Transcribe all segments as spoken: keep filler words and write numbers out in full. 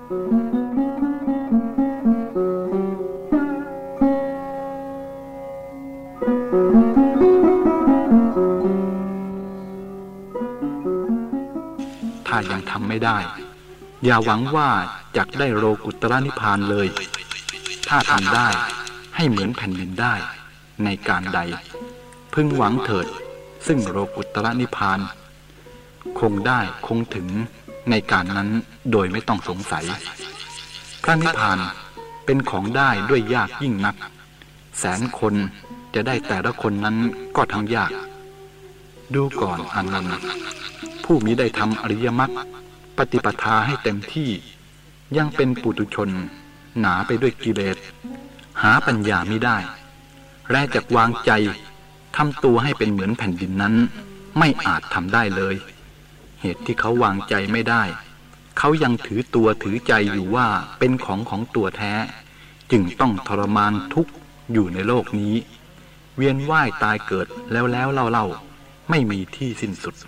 ถ้ายังทำไม่ได้อย่าหวังว่าจะได้โลกุตระนิพพานเลยถ้าทำได้ให้เหมือนแผ่นดินได้ในการใดพึงหวังเถิดซึ่งโลกุตระนิพพานคงได้คงถึงในการนั้นโดยไม่ต้องสงสัยพระนิพพานเป็นของได้ด้วยยากยิ่งนักแสนคนจะได้แต่ละคนนั้นก็ทั้งยากดูก่อนอานนท์ผู้มิได้ทำอริยมรรคปฏิปทาให้เต็มที่ยังเป็นปุถุชนหนาไปด้วยกิเลสหาปัญญามิได้และจักวางใจทำตัวให้เป็นเหมือนแผ่นดินนั้นไม่อาจทำได้เลยเหตุที่เขาวางใจไม่ได้เขายังถือตัวถือใจอยู่ว่าเป็นของของตัวแท้จึงต้องทรมานทุกข์อยู่ในโลกนี้เวียนว่ายตายเกิดแล้วแล้วเล่าเล่าไม่มีที่สิ้นสุด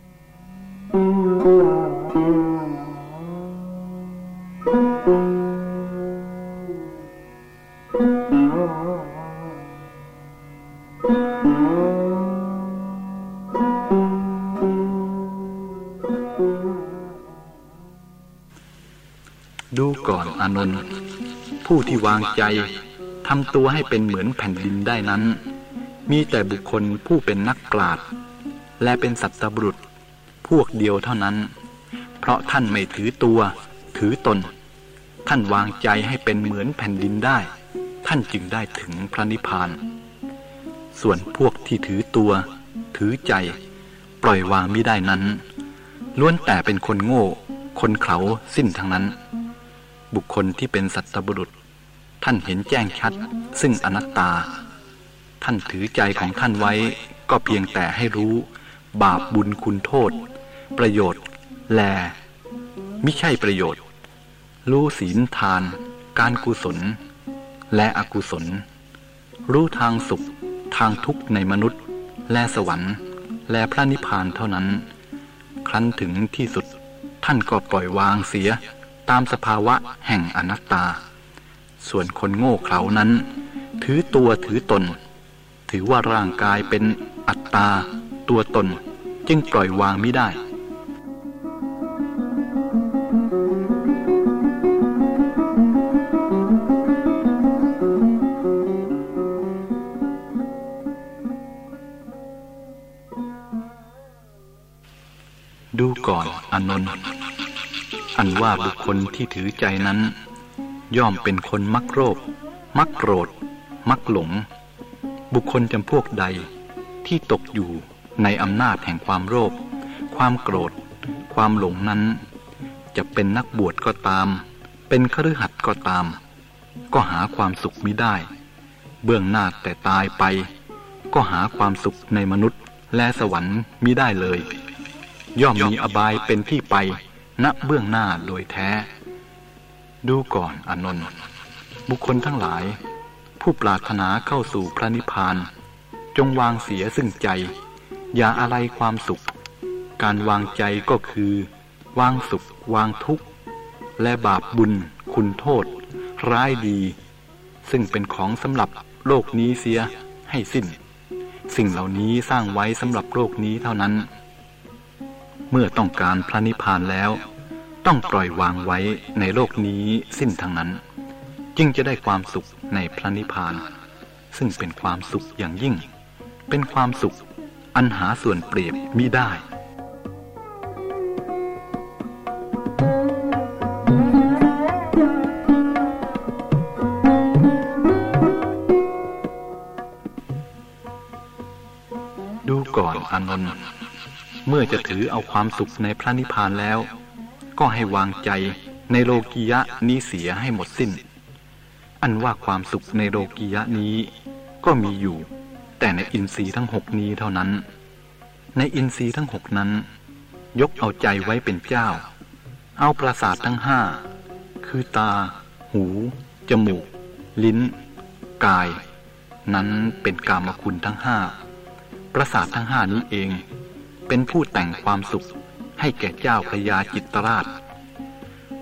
ดูก่อนอานนท์ผู้ที่วางใจทำตัวให้เป็นเหมือนแผ่นดินได้นั้นมีแต่บุคคลผู้เป็นนักปราชญ์และเป็นสัตตบุรุษพวกเดียวเท่านั้นเพราะท่านไม่ถือตัวถือตนท่านวางใจให้เป็นเหมือนแผ่นดินได้ท่านจึงได้ถึงพระนิพพานส่วนพวกที่ถือตัวถือใจปล่อยวางมิได้นั้นล้วนแต่เป็นคนโง่คนเขลาสิ้นทั้งนั้นบุคคลที่เป็นสัตตบุรุษท่านเห็นแจ้งชัดซึ่งอนัตตาท่านถือใจของท่านไว้ก็เพียงแต่ให้รู้บาปบุญคุณโทษประโยชน์แลมิใช่ประโยชน์รู้ศีลทานการกุศลและอกุศลรู้ทางสุขทางทุกข์ในมนุษย์และสวรรค์และพระนิพพานเท่านั้นครั้นถึงที่สุดท่านก็ปล่อยวางเสียตามสภาวะแห่งอนัตตาส่วนคนโง่เขลานั้นถือตัวถือตนถือว่าร่างกายเป็นอัตตาตัวตนจึงปล่อยวางไม่ได้ดูก่อนอานนท์อันว่าบุคคลที่ถือใจนั้นย่อมเป็นคนมักโลภมักโกรธมักหลงบุคคลจำพวกใดที่ตกอยู่ในอำนาจแห่งความโลภความโกรธความหลงนั้นจะเป็นนักบวชก็ตามเป็นคฤหัสถ์ก็ตามก็หาความสุขมิได้เบื้องหน้าแต่ตายไปก็หาความสุขในมนุษย์และสวรรค์มิได้เลยย่อมมีอบายเป็นที่ไปณเบื้องหน้าโดยแท้ดูก่อนอานนท์บุคคลทั้งหลายผู้ปรารถนาเข้าสู่พระนิพพานจงวางเสียซึ่งใจอย่าอะไรความสุขการวางใจก็คือวางสุขวางทุกข์และบาปบุญคุณโทษร้ายดีซึ่งเป็นของสำหรับโลกนี้เสียให้สิ้นสิ่งเหล่านี้สร้างไว้สำหรับโลกนี้เท่านั้นเมื่อต้องการพระนิพพานแล้วต้องปล่อยวางไว้ในโลกนี้สิ้นทั้งนั้นจึงจะได้ความสุขในพระนิพพานซึ่งเป็นความสุขอย่างยิ่งเป็นความสุขอันหาส่วนเปรียบมิได้ดูก่อนอานนท์เมื่อจะถือเอาความสุขในพระนิพพานแล้วก็ให้วางใจในโลกียะนี้เสียให้หมดสิ้นอันว่าความสุขในโลกียะนี้ก็มีอยู่แต่ในอินทรีย์ทั้งหกนี้เท่านั้นในอินทรีย์ทั้งหกนั้นยกเอาใจไว้เป็นเจ้าเอาประสาททั้งห้าคือตาหูจมูกลิ้นกายนั้นเป็นกามคุณทั้งห้าประสาททั้งห้านี้เองเป็นผู้แต่งความสุขให้แก่เจ้าพระยาจิตรราช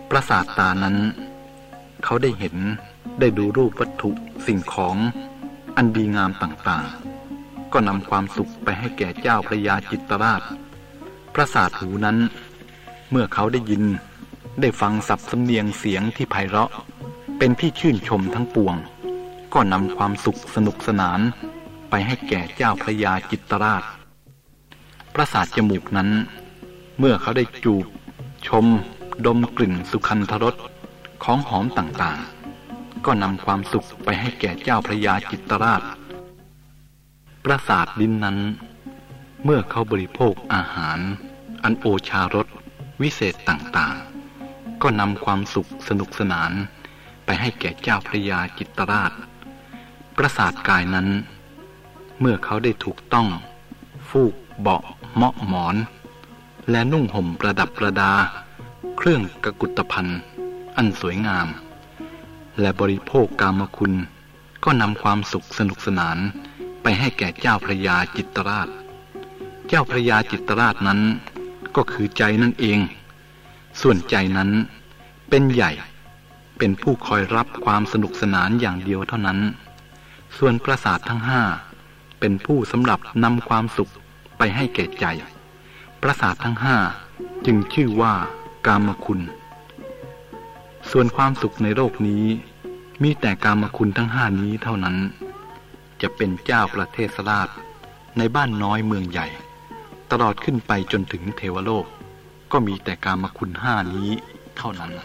ประสาทตานั้นเขาได้เห็นได้ดูรูปวัตถุสิ่งของอันดีงามต่างๆก็นำความสุขไปให้แก่เจ้าพระยาจิตรราชประสาทหูนั้นเมื่อเขาได้ยินได้ฟังสับสำเนียงเสียงที่ไพเราะเป็นที่ชื่นชมทั้งปวงก็นำความสุขสนุกสนานไปให้แก่เจ้าพระยาจิตรราชประสาทจมูกนั้นเมื่อเขาได้จูบชมดมกลิ่นสุคันธรสของหอมต่างๆก็นำความสุขไปให้แก่เจ้าพระยาจิตรราชประสาทลิ้นนั้นเมื่อเขาบริโภคอาหารอันโอชารสวิเศษต่างๆก็นำความสุขสนุกสนานไปให้แก่เจ้าพระยาจิตรราชประสาทกายนั้นเมื่อเขาได้ถูกต้องฟูกเบาะเหมาะหมอนและนุ่งห่มประดับประดาเครื่องกกุฏภัณฑ์อันสวยงามและบริโภคกามคุณก็นำความสุขสนุกสนานไปให้แก่เจ้าพระยาจิตรราชเจ้าพระยาจิตรราชนั้นก็คือใจนั่นเองส่วนใจนั้นเป็นใหญ่เป็นผู้คอยรับความสนุกสนานอย่างเดียวเท่านั้นส่วนประสาททั้งห้าเป็นผู้สำหรับนำความสุขไปให้แก่ใจประสาททั้งห้าจึงชื่อว่ากามคุณส่วนความสุขในโลกนี้มีแต่กามคุณทั้งห้านี้เท่านั้นจะเป็นเจ้าประเทศราชในบ้านน้อยเมืองใหญ่ตลอดขึ้นไปจนถึงเทวโลกก็มีแต่กามคุณห้านี้เท่านั้น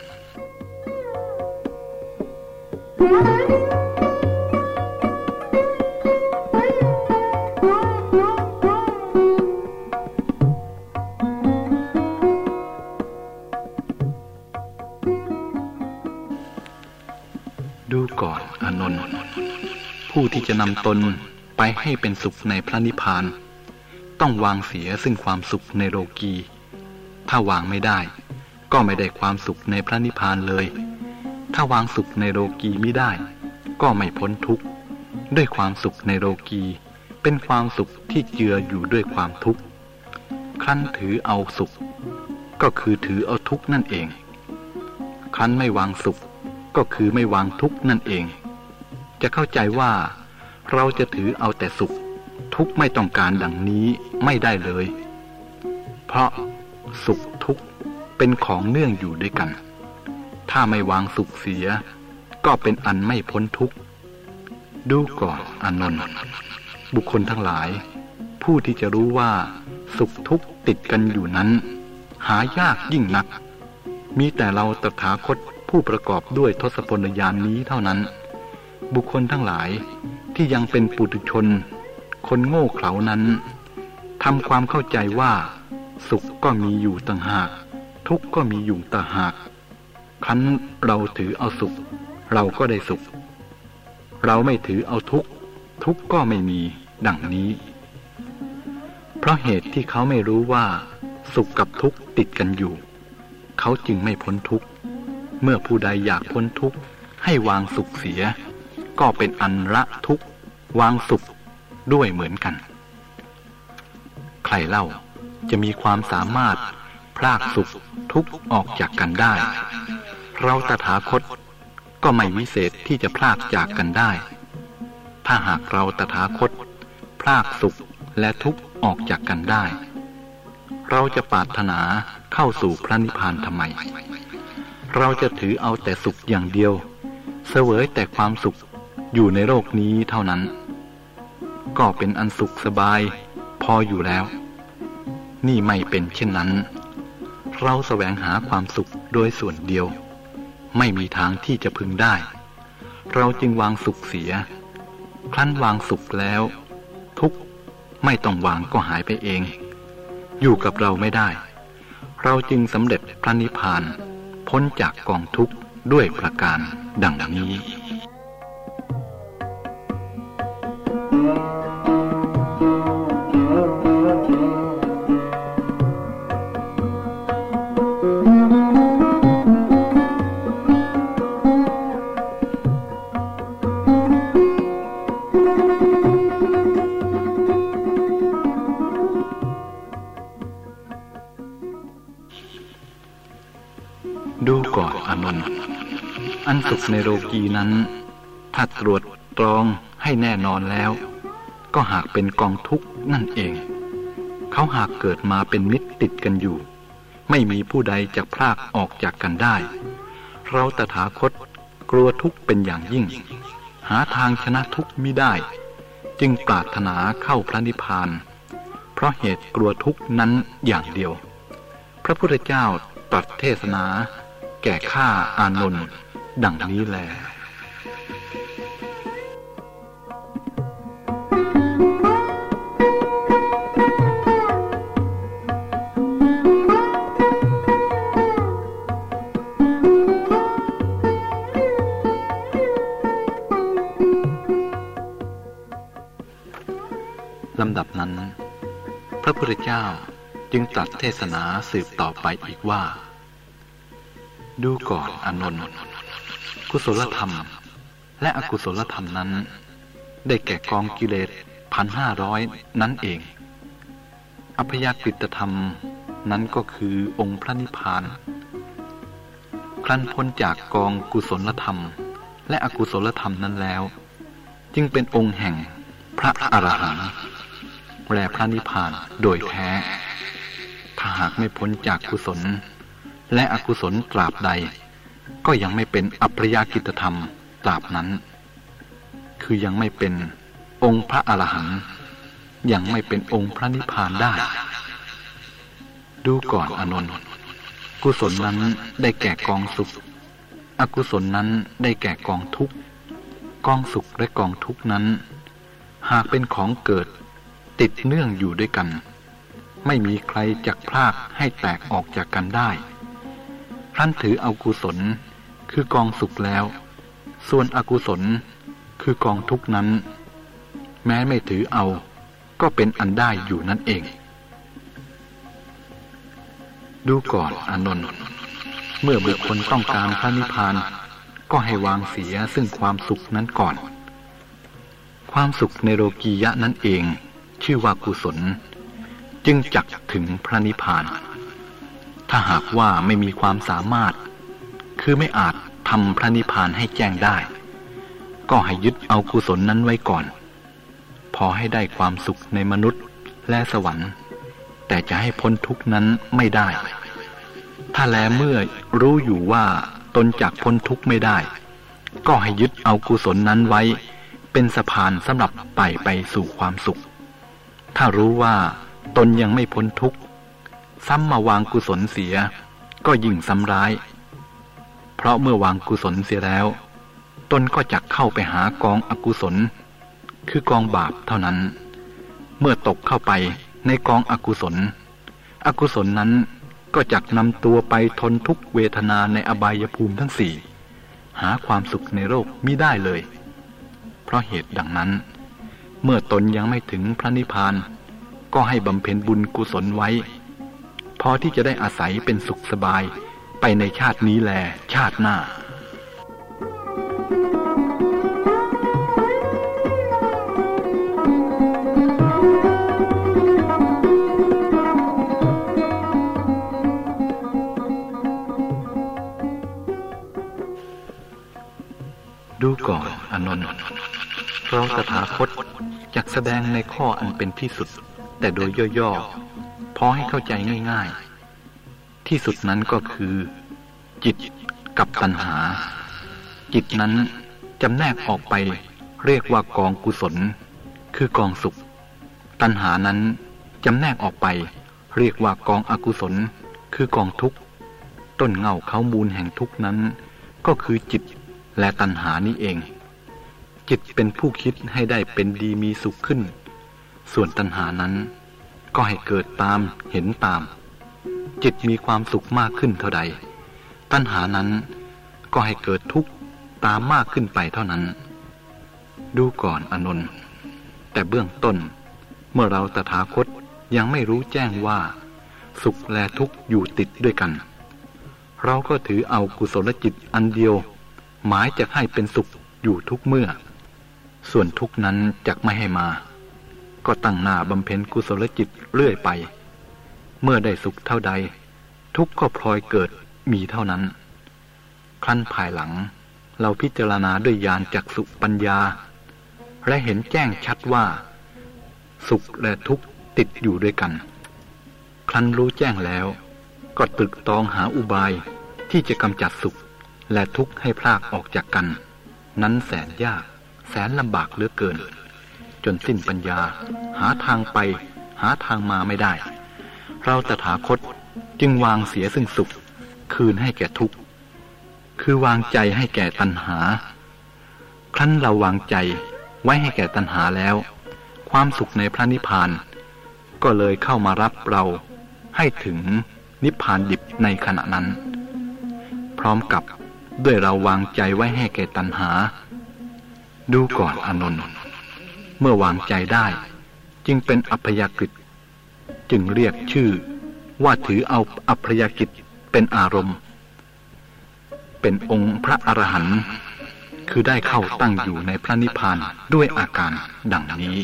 ดูก่อนอานนท์ผู้ที่จะนำตนไปให้เป็นสุขในพระนิพพานต้องวางเสียซึ่งความสุขในโลกีถ้าวางไม่ได้ก็ไม่ได้ความสุขในพระนิพพานเลยถ้าวางสุขในโลกีไม่ได้ก็ไม่พ้นทุกข์ด้วยความสุขในโลกีเป็นความสุขที่เจืออยู่ด้วยความทุกข์ครั้นถือเอาสุขก็คือถือเอาทุกข์นั่นเองครั้นไม่วางสุขก็คือไม่วางทุกข์นั่นเองจะเข้าใจว่าเราจะถือเอาแต่สุขทุกข์ไม่ต้องการดังนี้ไม่ได้เลยเพราะสุขทุกข์เป็นของเนื่องอยู่ด้วยกันถ้าไม่วางสุขเสียก็เป็นอันไม่พ้นทุกข์ดูก่อนอานนท์บุคคลทั้งหลายผู้ที่จะรู้ว่าสุขทุกข์ติดกันอยู่นั้นหายากยิ่งนักมีแต่เราตถาคตผู้ประกอบด้วยทศพลญาณนี้เท่านั้นบุคคลทั้งหลายที่ยังเป็นปุถุชนคนโง่เขลานั้นทำความเข้าใจว่าสุขก็มีอยู่ต่างหากทุกข์ก็มีอยู่ต่างหากครั้นเราถือเอาสุขเราก็ได้สุขเราไม่ถือเอาทุกข์ทุกข์ก็ไม่มีดังนี้เพราะเหตุที่เขาไม่รู้ว่าสุขกับทุกข์ติดกันอยู่เขาจึงไม่พ้นทุกข์เมื่อผู้ใดอยากพ้นทุกข์ให้วางสุขเสียก็เป็นอันละทุกข์วางสุขด้วยเหมือนกันใครเล่าจะมีความสามารถพรากสุขทุกข์ออกจากกันได้เราตถาคตก็ไม่วิเศษที่จะพรากจากกันได้ถ้าหากเราตถาคตพรากสุขและทุกข์ออกจากกันได้เราจะปรารถนาเข้าสู่พระนิพพานทำไมเราจะถือเอาแต่สุขอย่างเดียวเสวยแต่ความสุขอยู่ในโลกนี้เท่านั้นก็เป็นอันสุขสบายพออยู่แล้วนี่ไม่เป็นเช่นนั้นเราแสวงหาความสุขโดยส่วนเดียวไม่มีทางที่จะพึงได้เราจึงวางสุขเสียครั้นวางสุขแล้วทุกข์ไม่ต้องวางก็หายไปเองอยู่กับเราไม่ได้เราจึงสำเร็จพระนิพพานพ้นจากกองทุกข์ด้วยประการดังนี้ดูก่อนอานนท์อันสุขในโลกีนั้นถ้าตรวจตรองให้แน่นอนแล้วก็หากเป็นกองทุกข์นั่นเองเขาหากเกิดมาเป็นมิตรติดกันอยู่ไม่มีผู้ใดจะพรากออกจากกันได้เราตถาคตกลัวทุกข์เป็นอย่างยิ่งหาทางชนะทุกข์มิได้จึงปรารถนาเข้าพระนิพพานเพราะเหตุกลัวทุกข์นั้นอย่างเดียวพระพุทธเจ้าตรัสเทศนาแก่ข้าอานนท์ดังนี้แลลำดับนั้นพระพุทธเจ้าจึงตรัสเทศนาสืบต่อไปอีกว่าดูก่อนอานนท์กุศลธรรมและอกุศลธรรมนั้นได้แก่กองกิเลสพันห้าร้อยนั่นเองอัพยากฤตธรรมนั้นก็คือองค์พระนิพพานครั้นพ้นจากกองกุศลธรรมและอกุศลธรรมนั้นแล้วจึงเป็นองค์แห่งพระอรหันต์และพระนิพพานโดยแท้ถ้าหากไม่พ้นจากกุศลและอกุศลตราบใดก็ยังไม่เป็นอัพยากฤตธรรมตราบนั้นคือยังไม่เป็นองค์พระอรหันต์ยังไม่เป็นองค์พระนิพพานได้ดูก่อนอานนท์กุศลนั้นได้แก่กองสุขอกุศลนั้นได้แก่กองทุกข์กองสุขและกองทุกข์นั้นหากเป็นของเกิดติดเนื่องอยู่ด้วยกันไม่มีใครจักพรากให้แตกออกจากกันได้ครั้นถือเอากุศลคือกองสุขแล้วส่วนอกุศลคือกองทุกข์นั้นแม้ไม่ถือเอาก็เป็นอันได้อยู่นั่นเองดูก่อนอานนท์เมื่อบุคคลต้องการพระนิพพานก็ให้วางเสียซึ่งความสุขนั้นก่อนความสุขในโลกียะนั้นเองชื่อว่ากุศลจึงจักถึงพระนิพพานถ้าหากว่าไม่มีความสามารถคือไม่อาจทำพระนิพพานให้แจ้งได้ก็ให้ยึดเอากุศลนั้นไว้ก่อนพอให้ได้ความสุขในมนุษย์และสวรรค์แต่จะให้พ้นทุกข์นั้นไม่ได้ถ้าแลเมื่อรู้อยู่ว่าตนจักพ้นทุกข์ไม่ได้ก็ให้ยึดเอากุศลนั้นไว้เป็นสะพานสำหรับไต่ไปสู่ความสุขถ้ารู้ว่าตนยังไม่พ้นทุกข์ซ้ำมาวางกุศลเสียก็ยิ่งซ้ำร้ายเพราะเมื่อวางกุศลเสียแล้วตนก็จักเข้าไปหากองอกุศลคือกองบาปเท่านั้นเมื่อตกเข้าไปในกองอกุศลอกุศลนั้นก็จักนำตัวไปทนทุกขเวทนาในอบายภูมิทั้งสี่หาความสุขในโลกมิได้เลยเพราะเหตุดังนั้นเมื่อตนยังไม่ถึงพระนิพพานก็ให้บำเพ็ญบุญกุศลไว้พอที่จะได้อาศัยเป็นสุขสบายไปในชาตินี้แลชาติหน้าดูก่อนอานนท์เราตถาคตจักแสดงในข้ออันเป็นที่สุดแต่โดยย่อๆพอให้เข้าใจง่ายๆที่สุดนั้นก็คือจิตกับตัณหาจิตนั้นจำแนกออกไปเรียกว่ากองกุศลคือกองสุขตัณหานั้นจำแนกออกไปเรียกว่ากองอกุศลคือกองทุกข์ต้นเง่าเขามูลแห่งทุกข์นั้นก็คือจิตและตัณหานี้เองจิตเป็นผู้คิดให้ได้เป็นดีมีสุขขึ้นส่วนตัณหานั้นก็ให้เกิดตามเห็นตามจิตมีความสุขมากขึ้นเท่าใดตัณหานั้นก็ให้เกิดทุกข์ตามมากขึ้นไปเท่านั้นดูก่อนอานนท์แต่เบื้องต้นเมื่อเราตถาคตยังไม่รู้แจ้งว่าสุขและทุกข์อยู่ติดด้วยกันเราก็ถือเอากุศลจิตอันเดียวหมายจะให้เป็นสุขอยู่ทุกเมื่อส่วนทุกข์นั้นจักไม่ให้มาก็ตั้งหน้าบำเพ็ญกุศลจิตเรื่อยไปเมื่อได้สุขเท่าใดทุกข์ก็พลอยเกิดมีเท่านั้นครั้นภายหลังเราพิจารณาด้วยญาณจักษุปัญญาและเห็นแจ้งชัดว่าสุขและทุกข์ติดอยู่ด้วยกันครั้นรู้แจ้งแล้วก็ตรึกตรองหาอุบายที่จะกำจัดสุขและทุกข์ให้พรากออกจากกันนั้นแสนยากแสนลำบากเหลือเกินจนสิ้นปัญญาหาทางไปหาทางมาไม่ได้เราตถาคตจึงวางเสียซึ่งสุขคืนให้แก่ทุกข์คือวางใจให้แก่ตัณหาครั้นเราวางใจไว้ให้แก่ตัณหาแล้วความสุขในพระนิพพานก็เลยเข้ามารับเราให้ถึงนิพพานดิบในขณะนั้นพร้อมกับด้วยเราวางใจไว้ให้แก่ตัณหาดูก่อนอานนท์เมื่อวางใจได้จึงเป็นอัพยากฤิจึงเรียกชื่อว่าถือเอาอัพยากฤิเป็นอารมณ์เป็นองค์พระอรหันต์คือได้เข้าตั้งอยู่ในพระนิพพานด้วยอาการดังนี้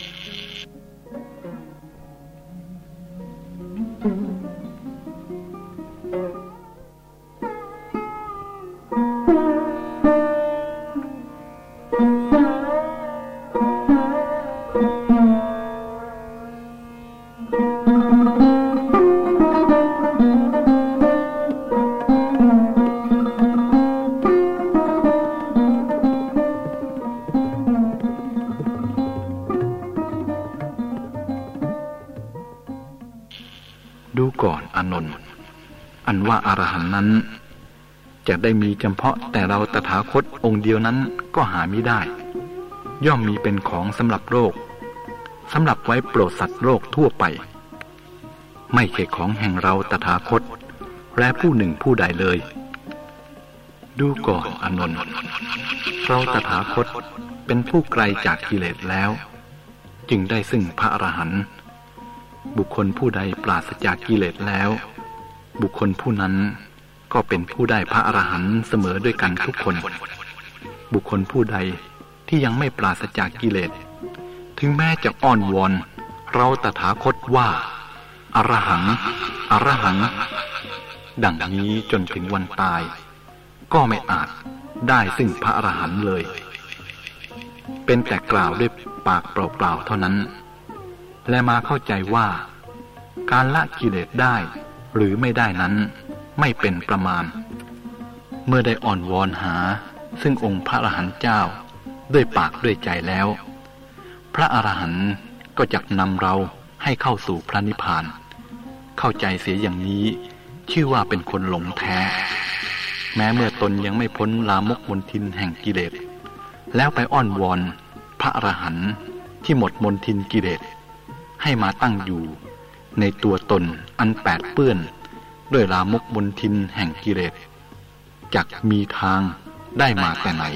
ดูก่อนอานนท์อันว่าอรหันต์นั้นจะได้มีเฉพาะแต่เราตถาคตองค์เดียวนั้นก็หามิได้ย่อมมีเป็นของสำหรับโลกสำหรับไว้โปรดสัตว์โลกทั่วไปไม่ใช่ของแห่งเราตถาคตและผู้หนึ่งผู้ใดเลยดูก่อนอานนท์เราตถาคตเป็นผู้ไกลจากกิเลสแล้วจึงได้ซึ่งพระอรหันต์บุคคลผู้ใดปราศจากกิเลสแล้วบุคคลผู้นั้นก็เป็นผู้ได้พระอรหันต์เสมอด้วยกันทุกคนบุคคลผู้ใดที่ยังไม่ปราศจากกิเลสถึงแม้จะอ้อนวอนเราตถาคตว่าอรหังอรหังดังนี้จนถึงวันตายก็ไม่อาจได้ซึ่งพระอรหันต์เลยเป็นแต่กล่าวด้วยปากเปล่าๆเท่านั้นและมาเข้าใจว่าการละกิเลสได้หรือไม่ได้นั้นไม่เป็นประมาณเมื่อได้อ่อนวอนหาซึ่งองค์พระอรหันต์เจ้าด้วยปากด้วยใจแล้วพระอรหันต์ก็จักนำเราให้เข้าสู่พระนิพพานเข้าใจเสียอย่างนี้ชื่อว่าเป็นคนหลงแท้แม้เมื่อตนยังไม่พ้นลามกมลทินแห่งกิเลสแล้วไปอ้อนวอนพระอรหันต์ที่หมดมลทินกิเลสให้มาตั้งอยู่ในตัวตนอันแปดเปื้อนด้วยลามกมลทินแห่งกิเลสจักมีทางได้มาแต่ไหน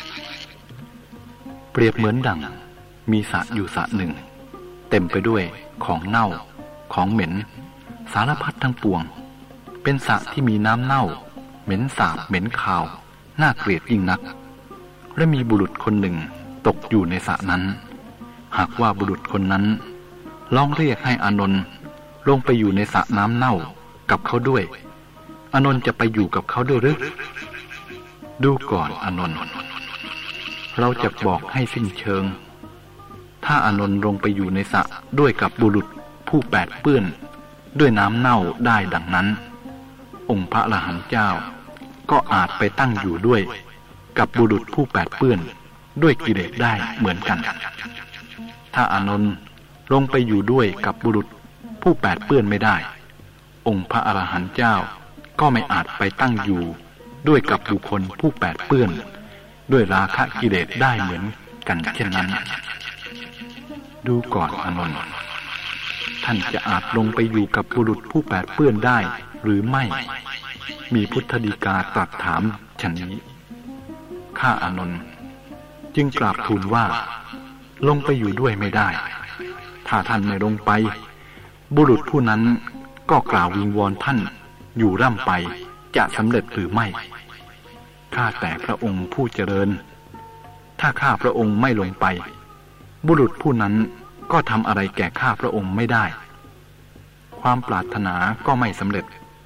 เปรียบเหมือนดั่งมีสระอยู่สระหนึ่งเต็มไปด้วยของเน่าของเหม็นสารพัดทั้งปวงเป็นสระที่มีน้ำเน่าเหม็นสาบเหม็นคาวน่าเกลียดยิ่งนักและมีบุรุษคนหนึ่งตกอยู่ในสระนั้นหากว่าบุรุษคนนั้นลองเรียกให้อานนท์ลงไปอยู่ในสระน้ำเน่ากับเขาด้วยอานนท์จะไปอยู่กับเขาด้วยหรือดูก่อนอานนท์เราจะบอกให้สิ้นเชิงถ้าอานนท์ลงไปอยู่ในสระด้วยกับบุรุษผู้แปดเปื้อนด้วยน้ำเน่าได้ดังนั้นองค์พระอรหันต์เจ้าก็อาจไปตั้งอยู่ด้วยกับบุรุษผู้แปดเปื้อนด้วยกิเลสได้เหมือนกันถ้าอานนท์ลงไปอยู่ด้วยกับบุรุษผู้แปดเปื้อนไม่ได้องค์พระอรหันต์เจ้าก็ไม่อาจไปตั้งอยู่ด้วยกับบุคคลผู้แปดเปื้อนด้วยราคะกิเลสได้เหมือนกันเช่นนั้นดูก่อนอานนท์ท่านจะอาจลงไปอยู่กับบุรุษผู้แปดเปื้อนได้หรือไม่มีพุทธดีกาตรัสถามฉะนี้ข้าอานนท์จึงกราบทูลว่าลงไปอยู่ด้วยไม่ได้ถ้าท่านไม่ลงไปบุรุษผู้นั้นก็กล่าววิงวอนท่านอยู่ร่ำไปจะสำเร็จหรือไม่ข้าแต่พระองค์ผู้เจริญถ้าข้าพระองค์ไม่ลงไปบุรุษผู้นั้นก็ทำอะไรแก่ข้าพระองค์ไม่ได้ความปรารถนาก็ไม่สำเร็จ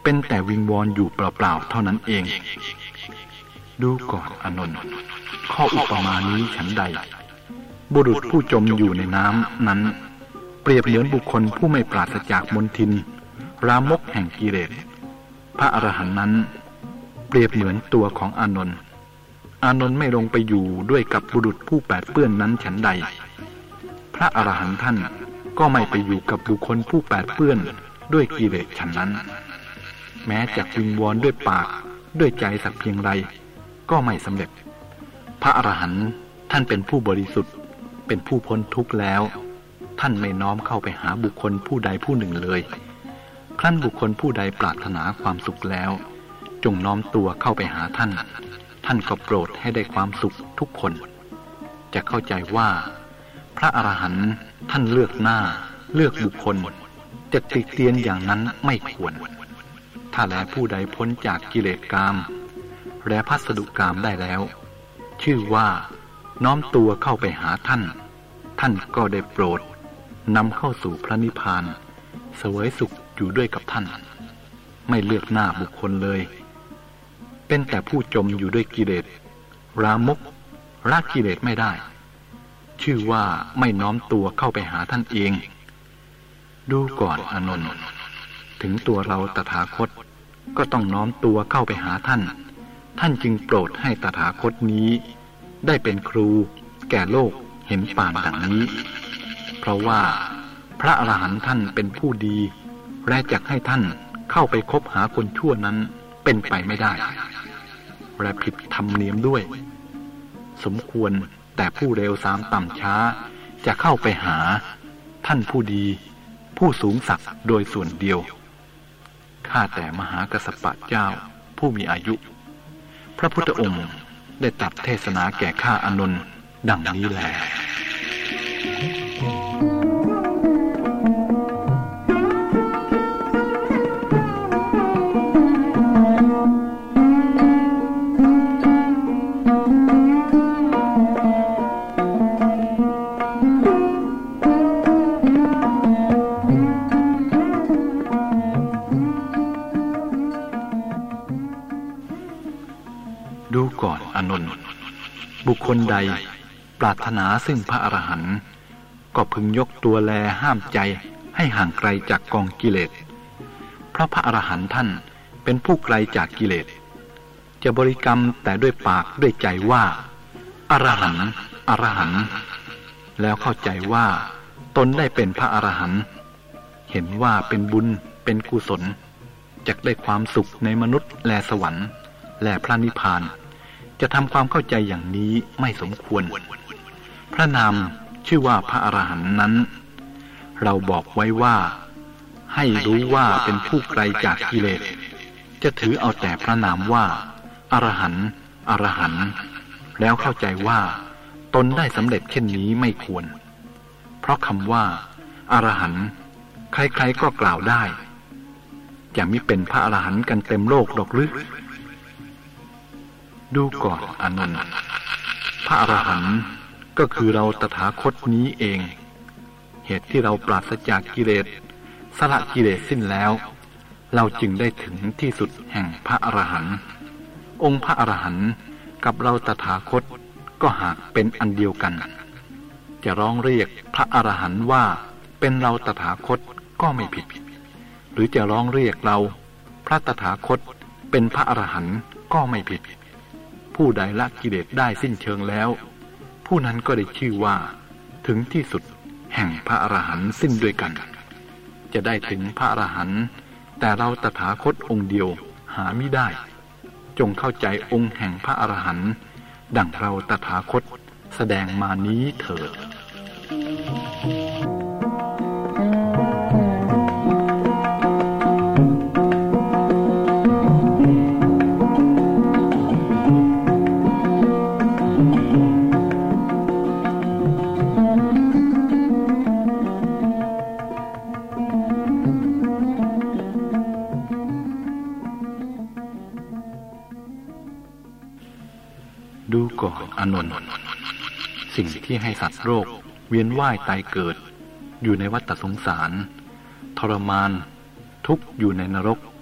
เป็นแต่วิงวอนอยู่เปล่าๆเท่านั้นเองดูก่อนอานนท์ข้ออุปมานี้ฉันใดบุรุษผู้จมอยู่ในน้ำนั้นเปรียบเหมือนบุคคลผู้ไม่ปราศจากมลทินรามกแห่งกิเลสพระอรหันต์นั้นเปรียบเหมือนตัวของอานนท์อานนท์ไม่ลงไปอยู่ด้วยกับบุรุษผู้แปดเปื้อนนั้นฉันใดพระอรหันต์ท่านก็ไม่ไปอยู่กับบุคคลผู้แปดเปื้อนด้วยกิเลสฉันนั้นแม้จะวิงวอนด้วยปากด้วยใจสักเพียงไรก็ไม่สำเร็จพระอรหันต์ท่านเป็นผู้บริสุทธิ์เป็นผู้พ้นทุกข์แล้วท่านไม่น้อมเข้าไปหาบุคคลผู้ใดผู้หนึ่งเลยครั้นบุคคลผู้ใดปรารถนาความสุขแล้วจงน้อมตัวเข้าไปหาท่านท่านก็โปรดให้ได้ความสุขทุกคนจะเข้าใจว่าพระอรหันต์ท่านเลือกหน้าเลือกบุคคลจะติเตียนอย่างนั้นไม่ควรถ้าแลผู้ใดพ้นจากกิเลสกามและพัสดุกามได้แล้วชื่อว่าน้อมตัวเข้าไปหาท่านท่านก็ได้โปรดนำเข้าสู่พระนิพพานเสวยสุขอยู่ด้วยกับท่านไม่เลือกหน้าบุคคลเลยเป็นแต่ผู้จมอยู่ด้วยกิเลสรามกละกิเลสไม่ได้ชื่อว่าไม่น้อมตัวเข้าไปหาท่านเองดูก่อนอานนท์ถึงตัวเราตถาคตก็ต้องน้อมตัวเข้าไปหาท่านท่านจึงโปรดให้ตถาคตนี้ได้เป็นครูแก่โลกเห็นป่านดังนี้เพราะว่าพระอรหันต์ท่านเป็นผู้ดีและจักให้ท่านเข้าไปคบหาคนชั่วนั้นเป็นไปไม่ได้และผิดธรรมเนียมด้วยสมควรแต่ผู้เร็วสามต่ำช้าจะเข้าไปหาท่านผู้ดีผู้สูงศักดิ์โดยส่วนเดียวข้าแต่มหากัสสปะเจ้าผู้มีอายุพระพุทธองค์ได้ตรัสเทศนาแก่ข้าอานนท์ดังนี้แลดูก่อนอานนท์บุคคลใดปรารถนาซึ่งพระอรหันต์ก็พึงยกตัวแลห้ามใจให้ห่างไกลจากกองกิเลสเพราะพระอรหันต์ท่านเป็นผู้ไกลจากกิเลสจะบริกรรมแต่ด้วยปากด้วยใจว่าอรหันต์อรหันต์แล้วเข้าใจว่าตนได้เป็นพระอรหันต์เห็นว่าเป็นบุญเป็นกุศลจักได้ความสุขในมนุษย์และสวรรค์และพระนิพพานจะทำความเข้าใจอย่างนี้ไม่สมควรพระนามชื่อว่าพระอรหันต์นั้นเราบอกไว้ว่าให้รู้ว่าเป็นผู้ไกลจากกิเลสจะถือเอาแต่พระนามว่าอรหันต์อรหันต์แล้วเข้าใจว่าตนได้สำเร็จเช่นนี้ไม่ควรเพราะคำว่าอรหันต์ใครๆก็กล่าวได้จะมิเป็นพระอรหันต์กันเต็มโลกดอกหรือดูก่อนอานนท์พระอรหันต์ก็คือเราตถาคตนี้เองเหตุที่เราปราศจากกิเลสสละกิเลสสิ้นแล้วเราจึงได้ถึงที่สุดแห่งพระอรหันต์องค์พระอรหันต์กับเราตถาคตก็หากเป็นอันเดียวกันจะร้องเรียกพระอรหันต์ว่าเป็นเราตถาคตก็ไม่ผิดหรือจะร้องเรียกเราพระตถาคตเป็นพระอรหันต์ก็ไม่ผิดผู้ใดละกิเลสได้สิ้นเชิงแล้วผู้นั้นก็ได้ชื่อว่าถึงที่สุดแห่งพระอรหันต์สิ้นด้วยกันจะได้ถึงพระอรหันต์แต่เราตถาคตองค์เดียวหามิได้จงเข้าใจองค์แห่งพระอรหันต์ดังเราตถาคตแสดงมานี้เถิด ดูก่อนอานนท์สิ่งที่ให้สัตว์โลกเวียนว่ายตายเกิดอยู่ในวัฏสงสารทรมานทุกข์อยู่ในนรก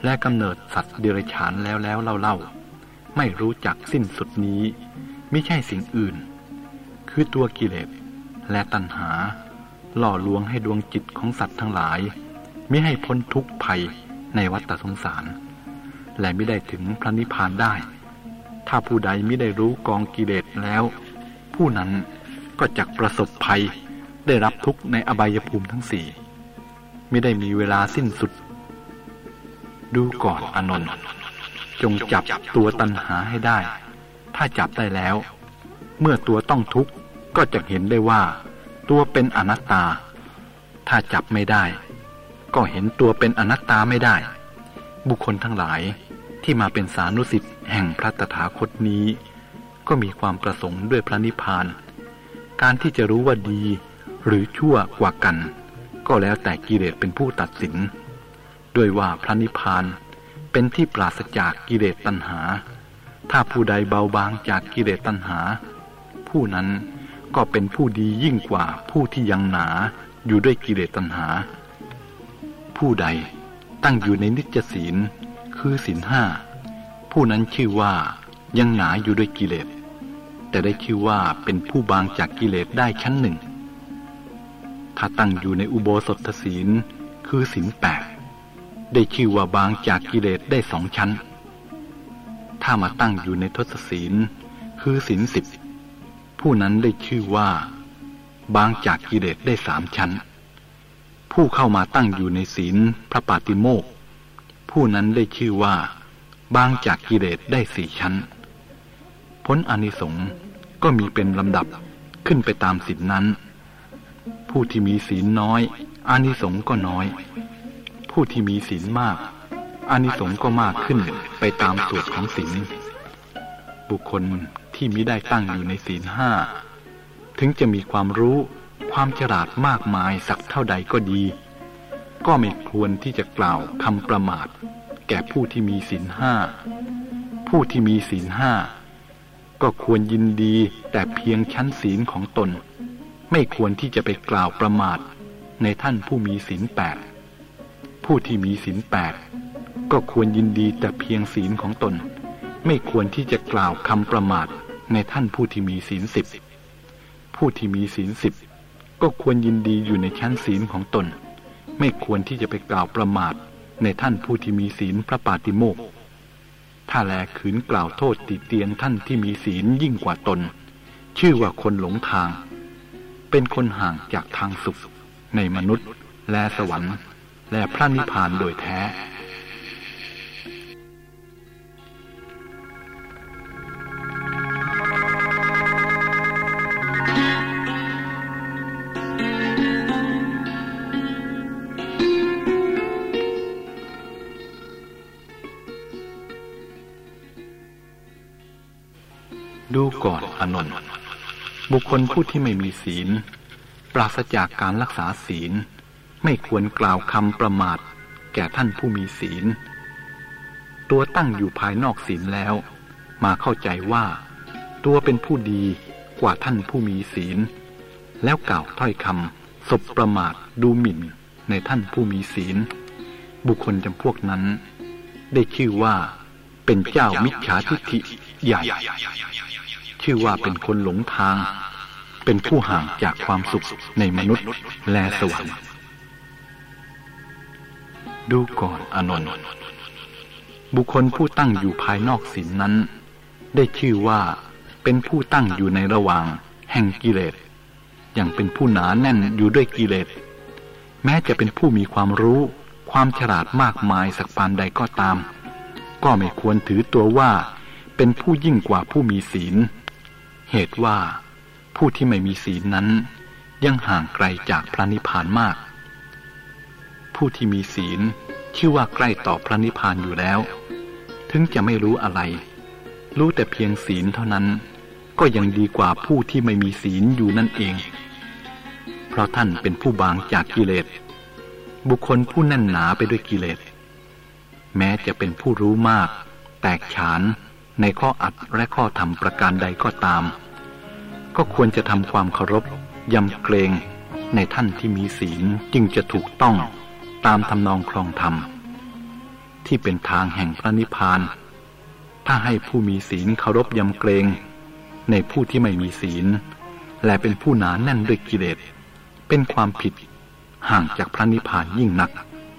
และกำเนิดสัตว์เดรัจฉานแล้วแล้วเล่าๆไม่รู้จักสิ้นสุดนี้มิใช่สิ่งอื่นคือตัวกิเลสและตัณหาหล่อลวงให้ดวงจิตของสัตว์ทั้งหลายมิให้พ้นทุกข์ภัยในวัฏสงสารและมิได้ถึงพระนิพพานได้ถ้าผู้ใดมิได้รู้กองกิเลสแล้วผู้นั้นก็จักประสบภัยได้รับทุกข์ในอบายภูมิทั้งสี่มิได้มีเวลาสิ้นสุดดูก่อนอานนท์จงจับตัวตัณหาให้ได้ถ้าจับได้แล้วเมื่อตัวต้องทุกข์ก็จะเห็นได้ว่าตัวเป็นอนัตตาถ้าจับไม่ได้ก็เห็นตัวเป็นอนัตตาไม่ได้บุคคลทั้งหลายที่มาเป็นสานุสิษย์แห่งพระตถาคตนี้ก็มีความประสงค์ด้วยพระนิพพานการที่จะรู้ว่าดีหรือชั่วกว่ากันก็แล้วแต่กิเลสเป็นผู้ตัดสินด้วยว่าพระนิพพานเป็นที่ปราศจากกิเลสตัณหาถ้าผู้ใดเบาบางจากกิเลสตัณหาผู้นั้นก็เป็นผู้ดียิ่งกว่าผู้ที่ยังหนาอยู่ด้วยกิเลสตัณหาผู้ใดตั้งอยู่ในนิจศีลคือศีลห้าผู้นั้นชื่อว่ายังหนาอยู่ด้วยกิเลสแต่ได้ชื่อว่าเป็นผู้บางจากกิเลสได้ชั้นหนึ่งถ้าตั้งอยู่ในอุโบสถศีลคือศีลแปดได้ชื่อว่าบางจากกิเลสได้สองชั้นถ้ามาตั้งอยู่ในทศศีลคือศีลสิบผู้นั้นได้ชื่อว่าบางจากกิเลสได้สามชั้นผู้เข้ามาตั้งอยู่ในศีลพระปาติโมกข์ผู้นั้นได้ชื่อว่าบางจากกิเลสได้สี่ชั้นผลอานิสงส์ก็มีเป็นลำดับขึ้นไปตามศีลนั้นผู้ที่มีศีลน้อยอานิสงส์ก็น้อยผู้ที่มีศีลมากอานิสงส์ก็มากขึ้นไปตามส่วนของศีลบุคคลที่มิได้ตั้งอยู่ในศีลห้าถึงจะมีความรู้ความฉลาดมากมายสักเท่าใดก็ดีก็ไม่ควรที่จะกล่าวคำประมาทแก่ผู้ที่มีศีลห้าผู้ที่มีศีลห้าก็ควรยินดีแต่เพียงชั้นศีลของตนไม่ควรที่จะไปกล่าวประมาทในท่านผู้มีศีลแปดผู้ที่มีศีลแปดก็ควรยินดีแต่เพียงศีลของตนไม่ควรที่จะกล่าวคำประมาทในท่านผู้ที่มีศีลสิบผู้ที่มีศีลสิบก็ควรยินดีอยู่ในชั้นศีลของตนไม่ควรที่จะไปกล่าวประมาทในท่านผู้ที่มีศีลพระปาติโมกข์ถ้าแลขืนกล่าวโทษติเตียนท่านที่มีศีลยิ่งกว่าตนชื่อว่าคนหลงทางเป็นคนห่างจากทางสุขในมนุษย์และสวรรค์และพระนิพพานโดยแท้ดูก่อนอานนท์บุคคลผู้ที่ไม่มีศีลปราศจากการรักษาศีลไม่ควรกล่าวคำประมาทแก่ท่านผู้มีศีลตัวตั้งอยู่ภายนอกศีลแล้วมาเข้าใจว่าตัวเป็นผู้ดีกว่าท่านผู้มีศีลแล้วกล่าวถ้อยคำสบประมาทดูหมิ่นในท่านผู้มีศีลบุคคลจำพวกนั้นได้ชื่อว่าเป็นเจ้ามิจฉาทิฏฐิใหญ่ชื่อว่าเป็นคนหลงทางเป็นผู้ห่างจากความสุขในมนุษย์และสวรรค์ดูก่อนอานนท์บุคคลผู้ตั้งอยู่ภายนอกศีลนั้นได้ชื่อว่าเป็นผู้ตั้งอยู่ในระหว่างแห่งกิเลสอย่างเป็นผู้หนาแน่นอยู่ด้วยกิเลสแม้จะเป็นผู้มีความรู้ความฉลาดมากมายสักปานใดก็ตามก็ไม่ควรถือตัวว่าเป็นผู้ยิ่งกว่าผู้มีศีลเหตุว่าผู้ที่ไม่มีศีลนั้นยังห่างไกลจากพระนิพพานมากผู้ที่มีศีลชื่อว่าใกล้ต่อพระนิพพานอยู่แล้วถึงจะไม่รู้อะไรรู้แต่เพียงศีลเท่านั้นก็ยังดีกว่าผู้ที่ไม่มีศีลอยู่นั่นเองเพราะท่านเป็นผู้บางจากกิเลสบุคคลผู้แน่นหนาไปด้วยกิเลสแม้จะเป็นผู้รู้มากแตกฉานในข้ออัดและข้อธรรมประการใดก็ตามก็ควรจะทำความเคารพยำเกรงในท่านที่มีศีลจึงจะถูกต้องตามทำนองครองธรรมที่เป็นทางแห่งพระนิพพานถ้าให้ผู้มีศีลเคารพยำเกรงในผู้ที่ไม่มีศีลและเป็นผู้หนาแน่นด้วยกิเลสเป็นความผิดห่างจากพระนิพพานยิ่งนัก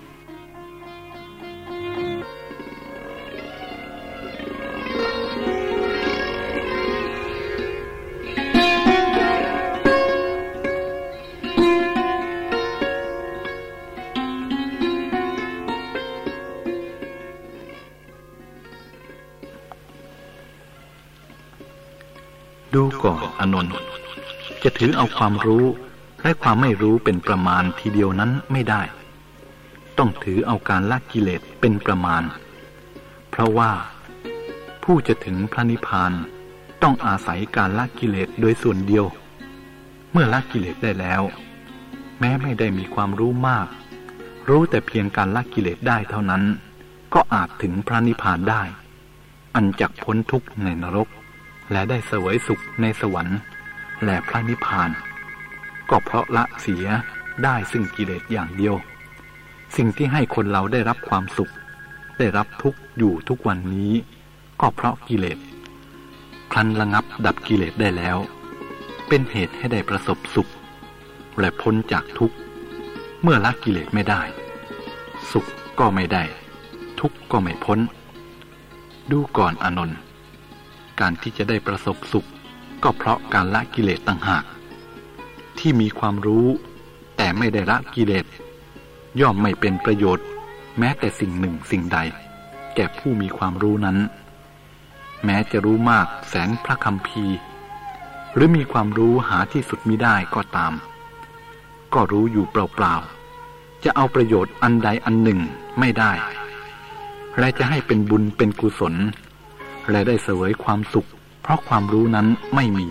ดูก่อนอานนท์จะถือเอาความรู้และความไม่รู้เป็นประมาณทีเดียวนั้นไม่ได้ต้องถือเอาการละกิเลสเป็นประมาณเพราะว่าผู้จะถึงพระนิพพานต้องอาศัยการละกิเลสโดยส่วนเดียวเมื่อละกิเลสได้แล้วแม้ไม่ได้มีความรู้มากรู้แต่เพียงการละกิเลสได้เท่านั้นก็อาจถึงพระนิพพานได้อันจักพ้นทุกข์ในนรกและได้เสวยสุขในสวรรค์และพระนิพพานก็เพราะละเสียได้ซึ่งกิเลสอย่างเดียวสิ่งที่ให้คนเราได้รับความสุขได้รับทุกข์อยู่ทุกวันนี้ก็เพราะกิเลสครั้นระงับดับกิเลสได้แล้วเป็นเหตุให้ได้ประสบสุขและพ้นจากทุกข์เมื่อละกิเลสไม่ได้สุขก็ไม่ได้ทุกข์ก็ไม่พ้นดูก่อนอานนท์การที่จะได้ประสบสุขก็เพราะการละกิเลสต่างหากที่มีความรู้แต่ไม่ได้ละกิเลสย่อมไม่เป็นประโยชน์แม้แต่สิ่งหนึ่งสิ่งใดแก่ผู้มีความรู้นั้นแม้จะรู้มากแสนพระคัมภีร์หรือมีความรู้หาที่สุดมิได้ก็ตามก็รู้อยู่เปล่าๆจะเอาประโยชน์อันใดอันหนึ่งไม่ได้และจะให้เป็นบุญเป็นกุศลและได้เสวยความสุขเพราะความรู้นั้นไม่มี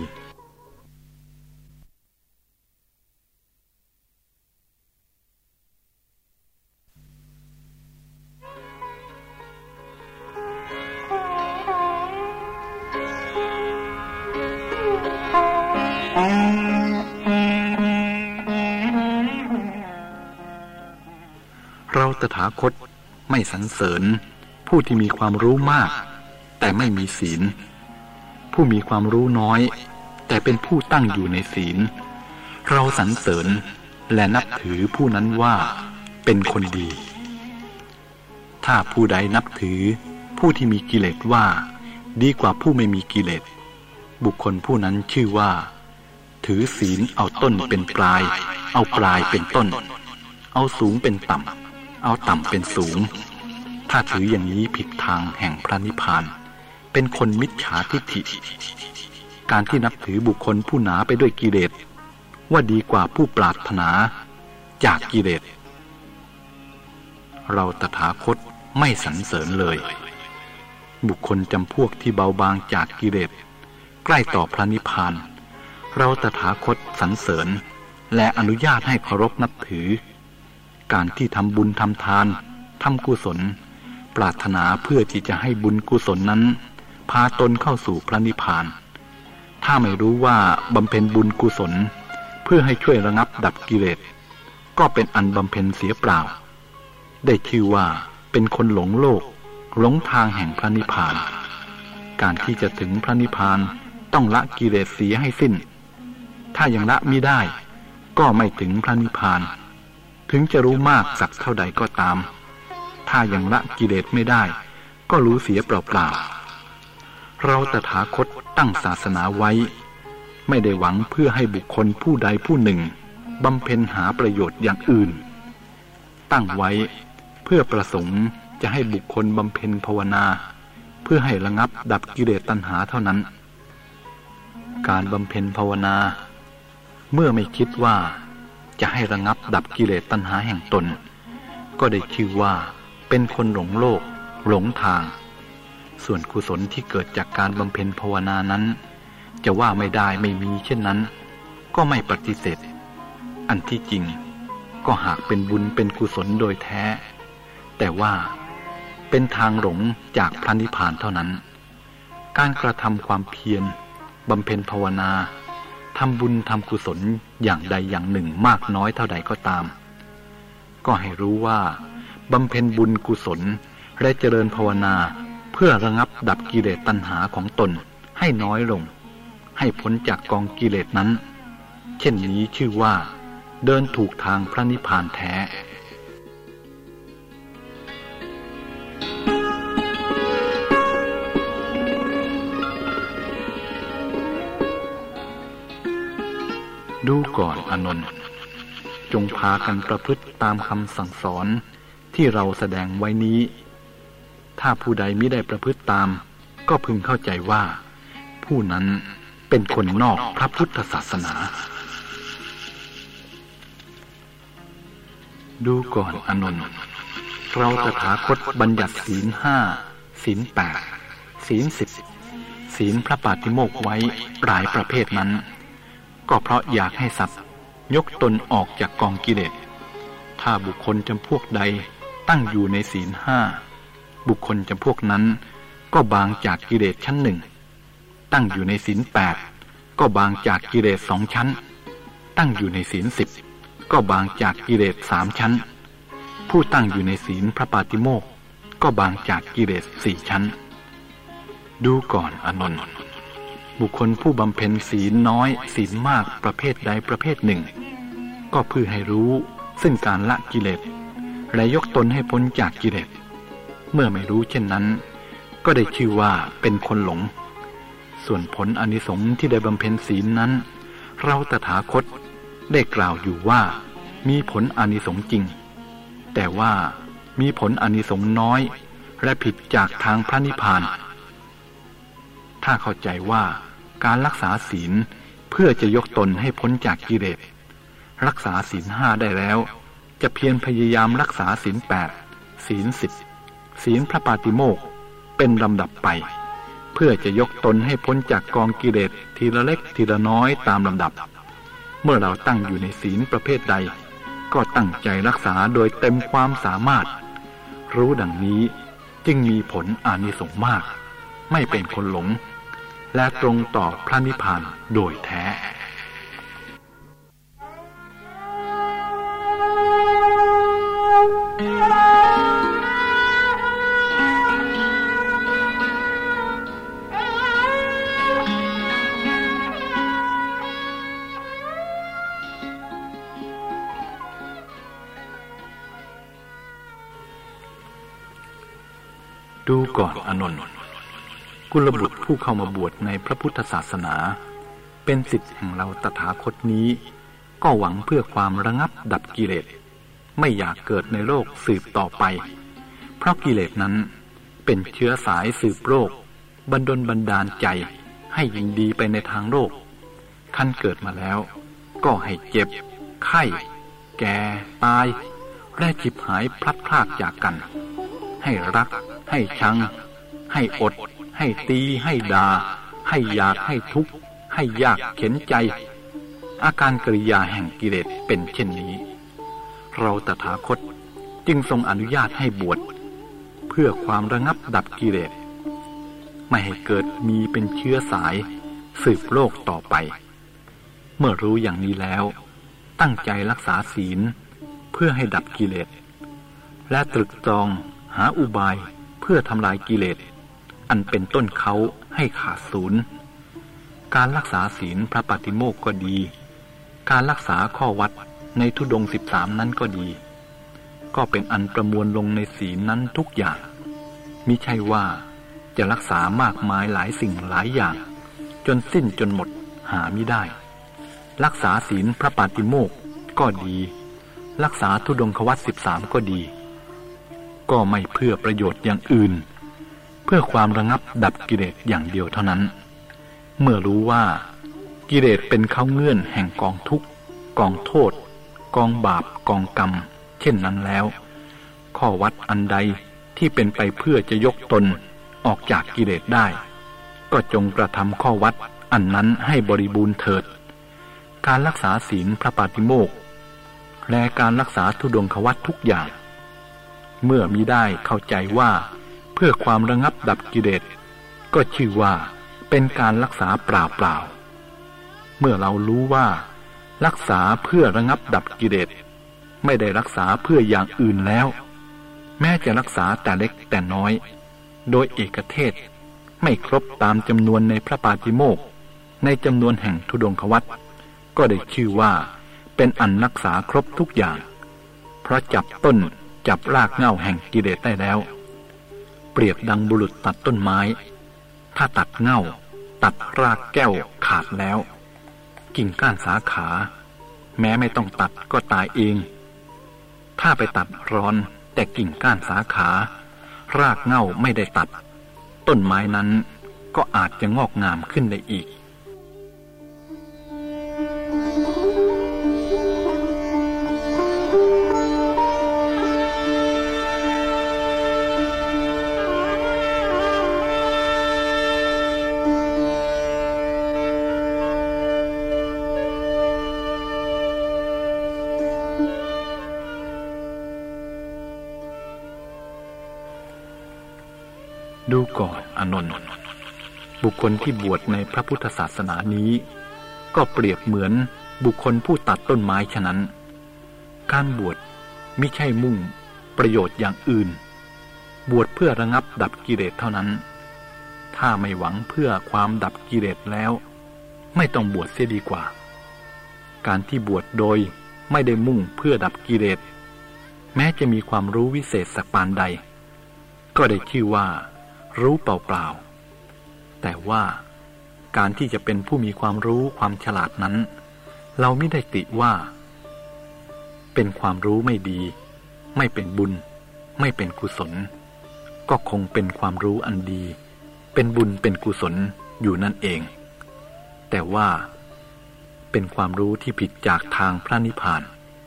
เราตถาคตไม่สรรเสริญผู้ที่มีความรู้มากแต่ไม่มีศีลผู้มีความรู้น้อยแต่เป็นผู้ตั้งอยู่ในศีลเราสรรเสริญและนับถือผู้นั้นว่าเป็นคนดีถ้าผู้ใดนับถือผู้ที่มีกิเลสว่าดีกว่าผู้ไม่มีกิเลสบุคคลผู้นั้นชื่อว่าถือศีลเอาต้นเป็นปลายเอาปลายเป็นต้นเอาสูงเป็นต่ำเอาต่ำเป็นสูงถ้าถืออย่างนี้ผิดทางแห่งพระนิพพานเป็นคนมิจฉาทิฏฐิการที่นับถือบุคคลผู้หนาไปด้วยกิเลสว่าดีกว่าผู้ปรารถนาจากกิเลสเราตถาคตไม่สรรเสริญเลยบุคคลจำพวกที่เบาบางจากกิเลสใกล้ต่อพระนิพพานเราตถาคตสรรเสริญและอนุญาตให้เคารพนับถือการที่ทำบุญทำทานทำกุศลปรารถนาเพื่อที่จะให้บุญกุศลนั้นพาตนเข้าสู่พระนิพพานถ้าไม่รู้ว่าบำเพ็ญบุญกุศลเพื่อให้ช่วยระงับดับกิเลสก็เป็นอันบำเพ็ญเสียเปล่าได้ชื่อว่าเป็นคนหลงโลกหลงทางแห่งพระนิพพานการที่จะถึงพระนิพพานต้องละกิเลสเสียให้สิ้นถ้ายังละมิได้ก็ไม่ถึงพระนิพพานถึงจะรู้มากสักเท่าใดก็ตามถ้ายังละกิเลสไม่ได้ก็รู้เสียเปล่าๆเราตถาคตตั้งศาสนาไว้ไม่ได้หวังเพื่อให้บุคคลผู้ใดผู้หนึ่งบำเพ็ญหาประโยชน์อย่างอื่นตั้งไว้เพื่อประสงค์จะให้บุคคลบำเพ็ญภาวนาเพื่อให้ระงับดับกิเลสตัณหาเท่านั้นการบำเพ็ญภาวนาเมื่อไม่คิดว่าจะให้ระงับดับกิเลสตัณหาแห่งตนก็ได้ชื่อว่าเป็นคนหลงโลกหลงทางส่วนกุศลที่เกิดจากการบำเพ็ญภาวนานั้นจะว่าไม่ได้ไม่มีเช่นนั้นก็ไม่ปฏิเสธอันที่จริงก็หากเป็นบุญเป็นกุศลโดยแท้แต่ว่าเป็นทางหลงจากพระนิพพานเท่านั้นการกระทำความเพียรบำเพ็ญภาวนาทำบุญทำกุศลอย่างใดอย่างหนึ่งมากน้อยเท่าใดก็ตามก็ให้รู้ว่าบำเพ็ญบุญกุศลและเจริญภาวนาเพื่อระงับดับกิเลสตัณหาของตนให้น้อยลงให้พ้นจากกองกิเลสนั้นเช่นนี้ชื่อว่าเดินถูกทางพระนิพพานแท้ดูก่อนอานนท์จงพากันประพฤติตามคำสั่งสอนที่เราแสดงไว้นี้ถ้าผู้ใดมิได้ประพฤติตามก็พึงเข้าใจว่าผู้นั้นเป็นคนนอกพระพุทธศาสนาดูก่อนอานนท์เราตถาคตบัญญัติศีลห้าศีลแปดศีลสิบศีลพระปาติโมกข์ไว้หลายประเภทนั้นก็เพราะอยากให้สัตว์ยกตนออกจากกองกิเลสถ้าบุคคลจำพวกใดตั้งอยู่ในศีลห้าบุคคลจำพวกนั้นก็บางจากกิเลสชั้นหนึ่งตั้งอยู่ในศีลแปดก็บางจากกิเลสสองชั้นตั้งอยู่ในศีลสิบก็บางจากกิเลสสามชั้นผู้ตั้งอยู่ในศีลพระปาติโมกข์ก็บางจากกิเลสสี่ชั้นดูก่อนอานนท์บุคคลผู้บำเพ็ญศีลน้อยศีลมากประเภทใดประเภทหนึ่งก็เพื่อให้รู้ซึ่งการละกิเลสและยกตนให้พ้นจากกิเลสเมื่อไม่รู้เช่นนั้นก็ได้ชื่อว่าเป็นคนหลงส่วนผลอานิสงส์ที่ได้บำเพ็ญศีลนั้นเราตถาคตได้กล่าวอยู่ว่ามีผลอานิสงส์จริงแต่ว่ามีผลอานิสงส์น้อยและผิดจากทางพระนิพพานถ้าเข้าใจว่าการรักษาศีลเพื่อจะยกตนให้พ้นจากกิเลสรักษาศีลห้าได้แล้วจะเพียรพยายามรักษาศีลแปดศีลสิบศีลพระปาติโมกข์เป็นลำดับไปเพื่อจะยกตนให้พ้นจากกองกิเลสทีละเล็กทีละน้อยตามลำดับเมื่อเราตั้งอยู่ในศีลประเภทใดก็ตั้งใจรักษาโดยเต็มความสามารถรู้ดังนี้จึงมีผลอานิสงส์มากไม่เป็นคนหลงและตรงต่อพระนิพพานโดยแท้ดูก่อนอานนท์กุลบุตรผู้เข้ามาบวชในพระพุทธศาสนาเป็นศิษย์แห่งเราตถาคตนี้ก็หวังเพื่อความระงับดับกิเลสไม่อยากเกิดในโลกสืบต่อไปเพราะกิเลสนั้นเป็นเชื้อสายสืบโรคบันดลบันดาลใจให้ยินดีไปในทางโลกขั้นเกิดมาแล้วก็ให้เจ็บไข้แก่ตายและฉิบหายพลัดพรากจากกันให้รักให้ชังให้อดให้ตีให้ด่าให้อยากให้ทุกข์ให้ยากเข็นใจอาการกริยาแห่งกิเลสเป็นเช่นนี้เราตถาคตจึงทรงอนุญาตให้บวชเพื่อความระงับดับกิเลสไม่ให้เกิดมีเป็นเชื้อสายสืบโลกต่อไปเมื่อรู้อย่างนี้แล้วตั้งใจรักษาศีลเพื่อให้ดับกิเลสและตรึกตรองหาอุบายเพื่อทำลายกิเลสอันเป็นต้นเขาให้ขาดศูนย์การรักษาศีลพระปาติโมกข์ก็ดีการรักษาข้อวัดในธุดงค์สิบสามนั้นก็ดีก็เป็นอันประมวลลงในศีลนั้นทุกอย่างมิใช่ว่าจะรักษามากมายหลายสิ่งหลายอย่างจนสิ้นจนหมดหามิได้รักษาศีลพระปาติโมกข์ก็ดีรักษาธุดงควัตรสิบสามก็ดีก็ไม่เพื่อประโยชน์อย่างอื่นเพื่อความระงับดับกิเลสอย่างเดียวเท่านั้นเมื่อรู้ว่ากิเลสเป็นข้าวเงื่อนแห่งกองทุกข์กองโทษกองบาปกองกรรมเช่นนั้นแล้วข้อวัดอันใดที่เป็นไปเพื่อจะยกตนออกจากกิเลสได้ก็จงกระทำข้อวัดอันนั้นให้บริบูรณ์เถิดการรักษาศีลพระปาติโมกข์และการรักษาธุดงควัตรทุกอย่างเมื่อมิได้เข้าใจว่าเพื่อความระงับดับกิเลสก็ชื่อว่าเป็นการรักษาเปล่าๆเมื่อเรารู้ว่ารักษาเพื่อระงับดับกิเลสไม่ได้รักษาเพื่ออย่างอื่นแล้วแม้จะรักษาแต่เล็กแต่น้อยโดยเอกเทศไม่ครบตามจำนวนในพระปาติโมกข์ในจำนวนแห่งธุดงควัตรก็ได้ชื่อว่าเป็นอันรักษาครบทุกอย่างเพราะจับต้นจับรากเหง้าแห่งกิเลสได้แล้วเปรียบดังบุรุษตัดต้นไม้ถ้าตัดเหง้าตัดรากแก้วขาดแล้วกิ่งก้านสาขาแม้ไม่ต้องตัดก็ตายเองถ้าไปตัดร้อนแต่กิ่งก้านสาขารากเหง้าไม่ได้ตัดต้นไม้นั้นก็อาจจะงอกงามขึ้นได้อีกดูก่อนอานนท์บุคคลที่บวชในพระพุทธศาสนานี้ก็เปรียบเหมือนบุคคลผู้ตัดต้นไม้ฉะนั้นการบวชมิใช่มุ่งประโยชน์อย่างอื่นบวชเพื่อระงับดับกิเลสเท่านั้นถ้าไม่หวังเพื่อความดับกิเลสแล้วไม่ต้องบวชเสียดีกว่าการที่บวชโดยไม่ได้มุ่งเพื่อดับกิเลสแม้จะมีความรู้วิเศษสักปานใดก็ได้ชื่อว่ารู้เปล่าๆแต่ว่าการที่จะเป็นผู้มีความรู้ความฉลาดนั้นเราไม่ได้ติว่าเป็นความรู้ไม่ดีไม่เป็นบุญไม่เป็นกุศลก็คงเป็นความรู้อันดีเป็นบุญเป็นกุศลอยู่นั่นเองแต่ว่าเป็นความรู้ที่ผิดจากทางพระนิพพาน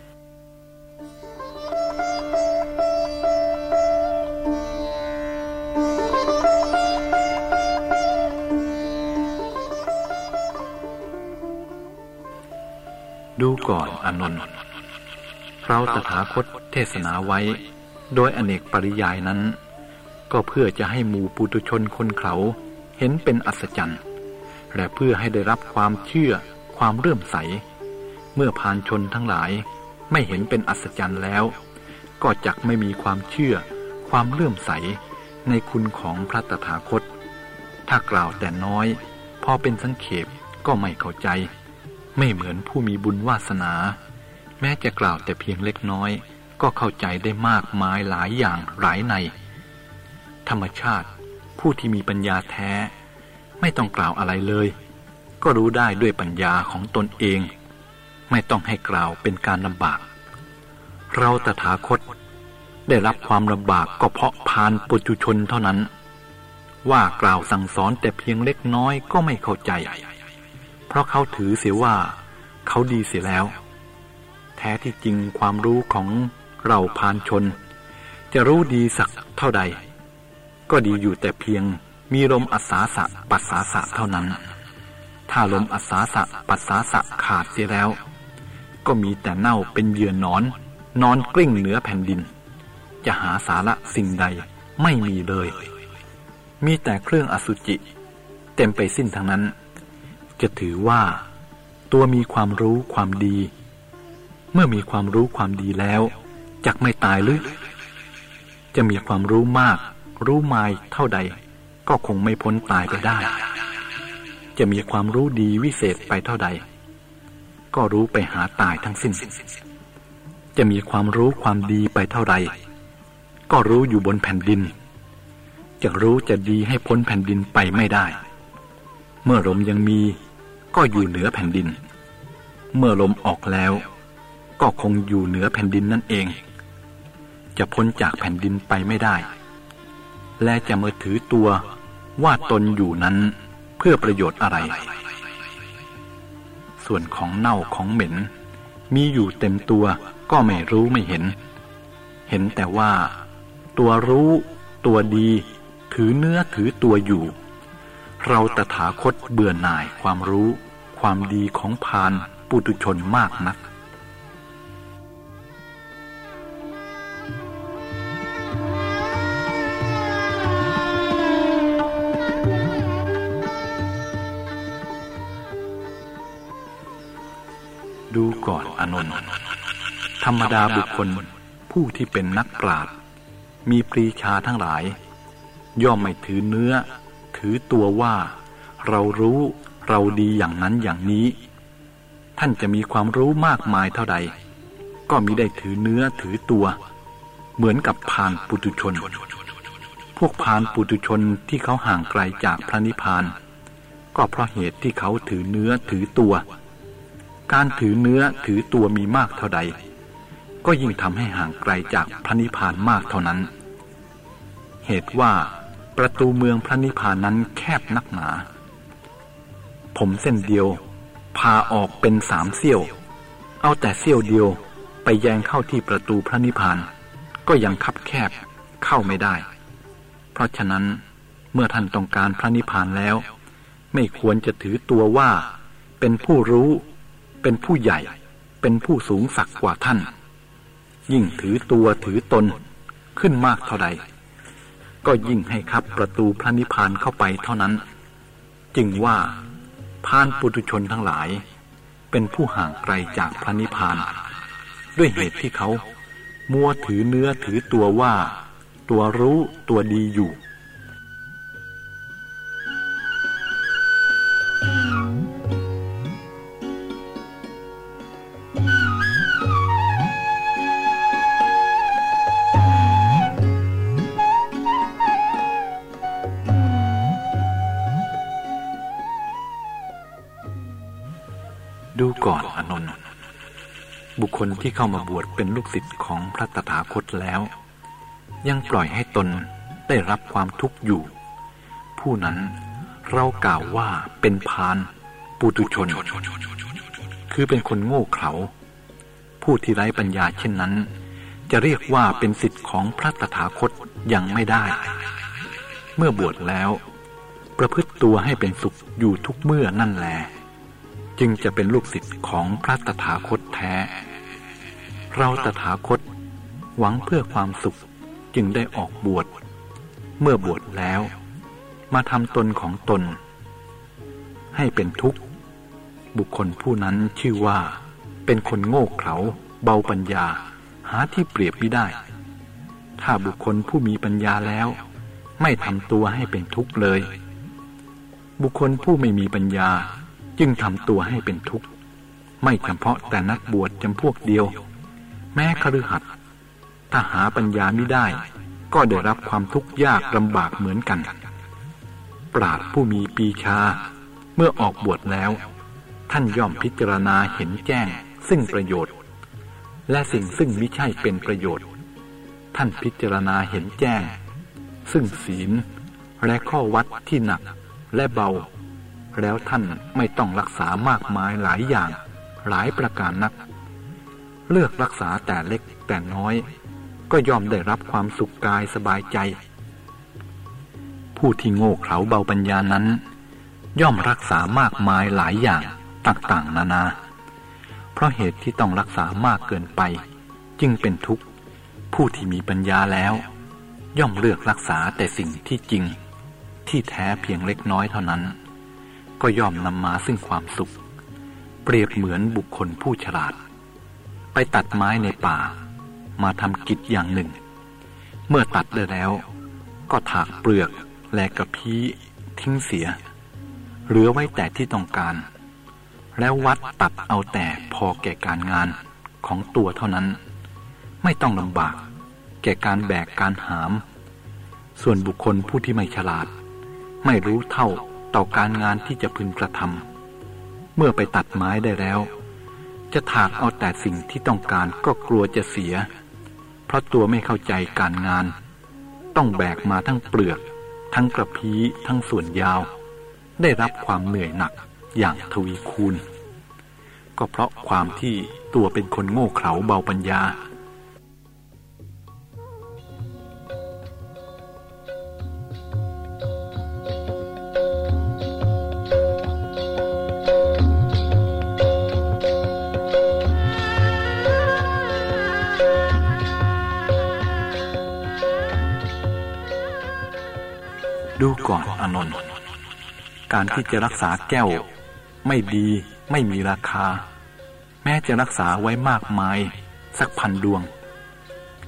ดูก่อนอานนท์เราตถาคตเทศนาไว้โดยอเนกปริยายนั้นก็เพื่อจะให้หมู่ปุถุชนคนเขาเห็นเป็นอัศจรรย์และเพื่อให้ได้รับความเชื่อความเลื่อมใสเมื่อพาลชนทั้งหลายไม่เห็นเป็นอัศจรรย์แล้วก็จักไม่มีความเชื่อความเลื่อมใสในคุณของพระตถาคตถ้ากล่าวแต่น้อยพอเป็นสังเขปก็ไม่เข้าใจไม่เหมือนผู้มีบุญวาสนาแม้จะกล่าวแต่เพียงเล็กน้อยก็เข้าใจได้มากมายหลายอย่างหลายในธรรมชาติผู้ที่มีปัญญาแท้ไม่ต้องกล่าวอะไรเลยก็รู้ได้ด้วยปัญญาของตนเองไม่ต้องให้กล่าวเป็นการลำบากเราตถาคตได้รับความลำบากก็เพราะพาลปุถุชนเท่านั้นว่ากล่าวสั่งสอนแต่เพียงเล็กน้อยก็ไม่เข้าใจเพราะเขาถือเสียว่าเขาดีเสียแล้วแท้ที่จริงความรู้ของเราพาลชนจะรู้ดีสักเท่าใดก็ดีอยู่แต่เพียงมีลมอัศาสะปัสสาสะเท่านั้นถ้าลมอัศาสะปัสสาสะขาดเสียแล้วก็มีแต่เน่าเป็นเหยื่อนอนนอนกลิ้งเหนือแผ่นดินจะหาสาระสิ่งใดไม่มีเลยมีแต่เครื่องอสุจิเต็มไปสิ้นทั้งนั้นจะถือว่าตัวมีความรู้ความดีเมื่อมีความรู้ความดีแล้วจักไม่ตายหรือจะมีความรู้มากรู้มายเท่าใดก็คงไม่พ้นตายไปได้จะมีความรู้ดีวิเศษไปเท่าใดก็รู้ไปหาตายทั้งสิ้นจะมีความรู้ความดีไปเท่าใดก็รู้อยู่บนแผ่นดินจะรู้จะดีให้พ้นแผ่นดินไปไม่ได้เมื่อลมยังมีก็อยู่เหนือแผ่นดินเมื่อลมออกแล้วก็คงอยู่เหนือแผ่นดินนั่นเองจะพ้นจากแผ่นดินไปไม่ได้และจะมาถือตัวว่าตนอยู่นั้นเพื่อประโยชน์อะไรส่วนของเน่าของเหม็นมีอยู่เต็มตัวก็ไม่รู้ไม่เห็นเห็นแต่ว่าตัวรู้ตัวดีถือเนื้อถือตัวอยู่เราตถาคตเบื่อหน่ายความรู้ความดีของพาลปุถุชนมากนักดูก่อนอานนท์ธรรมดาบุคคลผู้ที่เป็นนักปราชญ์มีปรีชาทั้งหลายย่อมไม่ถือเนื้อถือตัวว่าเรารู้เราดีอย่างนั้นอย่างนี้ท่านจะมีความรู้มากมายเท่าใดก็มิได้ถือเนื้อถือตัวเหมือนกับพาลปุถุชนพวกพาลปุถุชนที่เขาห่างไกลจากพระนิพพานก็เพราะเหตุที่เขาถือเนื้อถือตัวการถือเนื้อถือตัวมีมากเท่าใดก็ยิ่งทำให้ห่างไกลจากพระนิพพานมากเท่านั้นเหตุว่าประตูเมืองพระนิพพานนั้นแคบนักหนาผมเส้นเดียวพาออกเป็นสามเสี้ยวเอาแต่เสี้ยวเดียวไปแยงเข้าที่ประตูพระนิพพานก็ยังคับแคบเข้าไม่ได้เพราะฉะนั้นเมื่อท่านต้องการพระนิพพานแล้วไม่ควรจะถือตัวว่าเป็นผู้รู้เป็นผู้ใหญ่เป็นผู้สูงศักดิ์กว่าท่านยิ่งถือตัวถือตนขึ้นมากเท่าใดก็ยิ่งให้คับประตูพระนิพพานเข้าไปเท่านั้นจึงว่าพาลปุถุชนทั้งหลายเป็นผู้ห่างไกลจากพระนิพพานด้วยเหตุที่เขามัวถือเนื้อถือตัวว่าตัวรู้ตัวดีอยู่ดูก่อนอานนท์บุคคลที่เข้ามาบวชเป็นลูกศิษย์ของพระตถาคตแล้วยังปล่อยให้ตนได้รับความทุกข์อยู่ผู้นั้นเรากล่าวว่าเป็นพาลปุถุชนคือเป็นคนโง่เขลาผู้ที่ไร้ปัญญาเช่นนั้นจะเรียกว่าเป็นศิษย์ของพระตถาคตยังไม่ได้เมื่อบวชแล้วประพฤติตัวให้เป็นสุขอยู่ทุกเมื่อนั่นแลจึงจะเป็นลูกศิษย์ของพระตถาคตแท้เราตถาคตหวังเพื่อความสุขจึงได้ออกบวชเมื่อบวชแล้วมาทำตนของตนให้เป็นทุกข์บุคคลผู้นั้นชื่อว่าเป็นคนโง่เขลาเบาปัญญาหาที่เปรียบมิได้ถ้าบุคคลผู้มีปัญญาแล้วไม่ทำตัวให้เป็นทุกข์เลยบุคคลผู้ไม่มีปัญญาจึงทำตัวให้เป็นทุกข์ไม่เฉพาะแต่นักบวชจำพวกเดียวแม้คฤหัสถ์ถ้าหาปัญญาไม่ได้ก็ได้รับความทุกข์ยากลำบากเหมือนกันปราชญ์ผู้มีปีชาเมื่อออกบวชแล้วท่านย่อมพิจารณาเห็นแจ้งซึ่งประโยชน์และสิ่งซึ่งมิใช่เป็นประโยชน์ท่านพิจารณาเห็นแจ้งซึ่งศีลและข้อวัดที่หนักและเบาแล้วท่านไม่ต้องรักษามากมายหลายอย่างหลายประการนักเลือกรักษาแต่เล็กแต่น้อยก็ย่อมได้รับความสุขกายสบายใจผู้ที่โง่เขลาเบาปัญญานั้นย่อมรักษามากมายหลายอย่างต่างๆนานาเพราะเหตุที่ต้องรักษามากเกินไปจึงเป็นทุกข์ผู้ที่มีปัญญาแล้วย่อมเลือกรักษาแต่สิ่งที่จริงที่แท้เพียงเล็กน้อยเท่านั้นก็ย่อมนำมาซึ่งความสุขเปรียบเหมือนบุคคลผู้ฉลาดไปตัดไม้ในป่ามาทำกิจอย่างหนึ่งเมื่อตัดได้แล้วก็ถากเปลือกและกระพี้ทิ้งเสียเหลือไว้แต่ที่ต้องการแล้ววัดตัดเอาแต่พอแก่การงานของตัวเท่านั้นไม่ต้องลำบากแก่การแบกการหามส่วนบุคคลผู้ที่ไม่ฉลาดไม่รู้เท่าต่อการงานที่จะพึงกระทำเมื่อไปตัดไม้ได้แล้วจะถากเอาแต่สิ่งที่ต้องการก็กลัวจะเสียเพราะตัวไม่เข้าใจการงานต้องแบกมาทั้งเปลือกทั้งกระพี้ทั้งส่วนยาวได้รับความเหนื่อยหนักอย่างทวีคูณก็เพราะความที่ตัวเป็นคนโง่เขลาเบาปัญญาดูก่อนอานนท์การที่จะรักษาแก้วไม่ดีไม่มีราคาแม้จะรักษาไว้มากมายสักพันดวง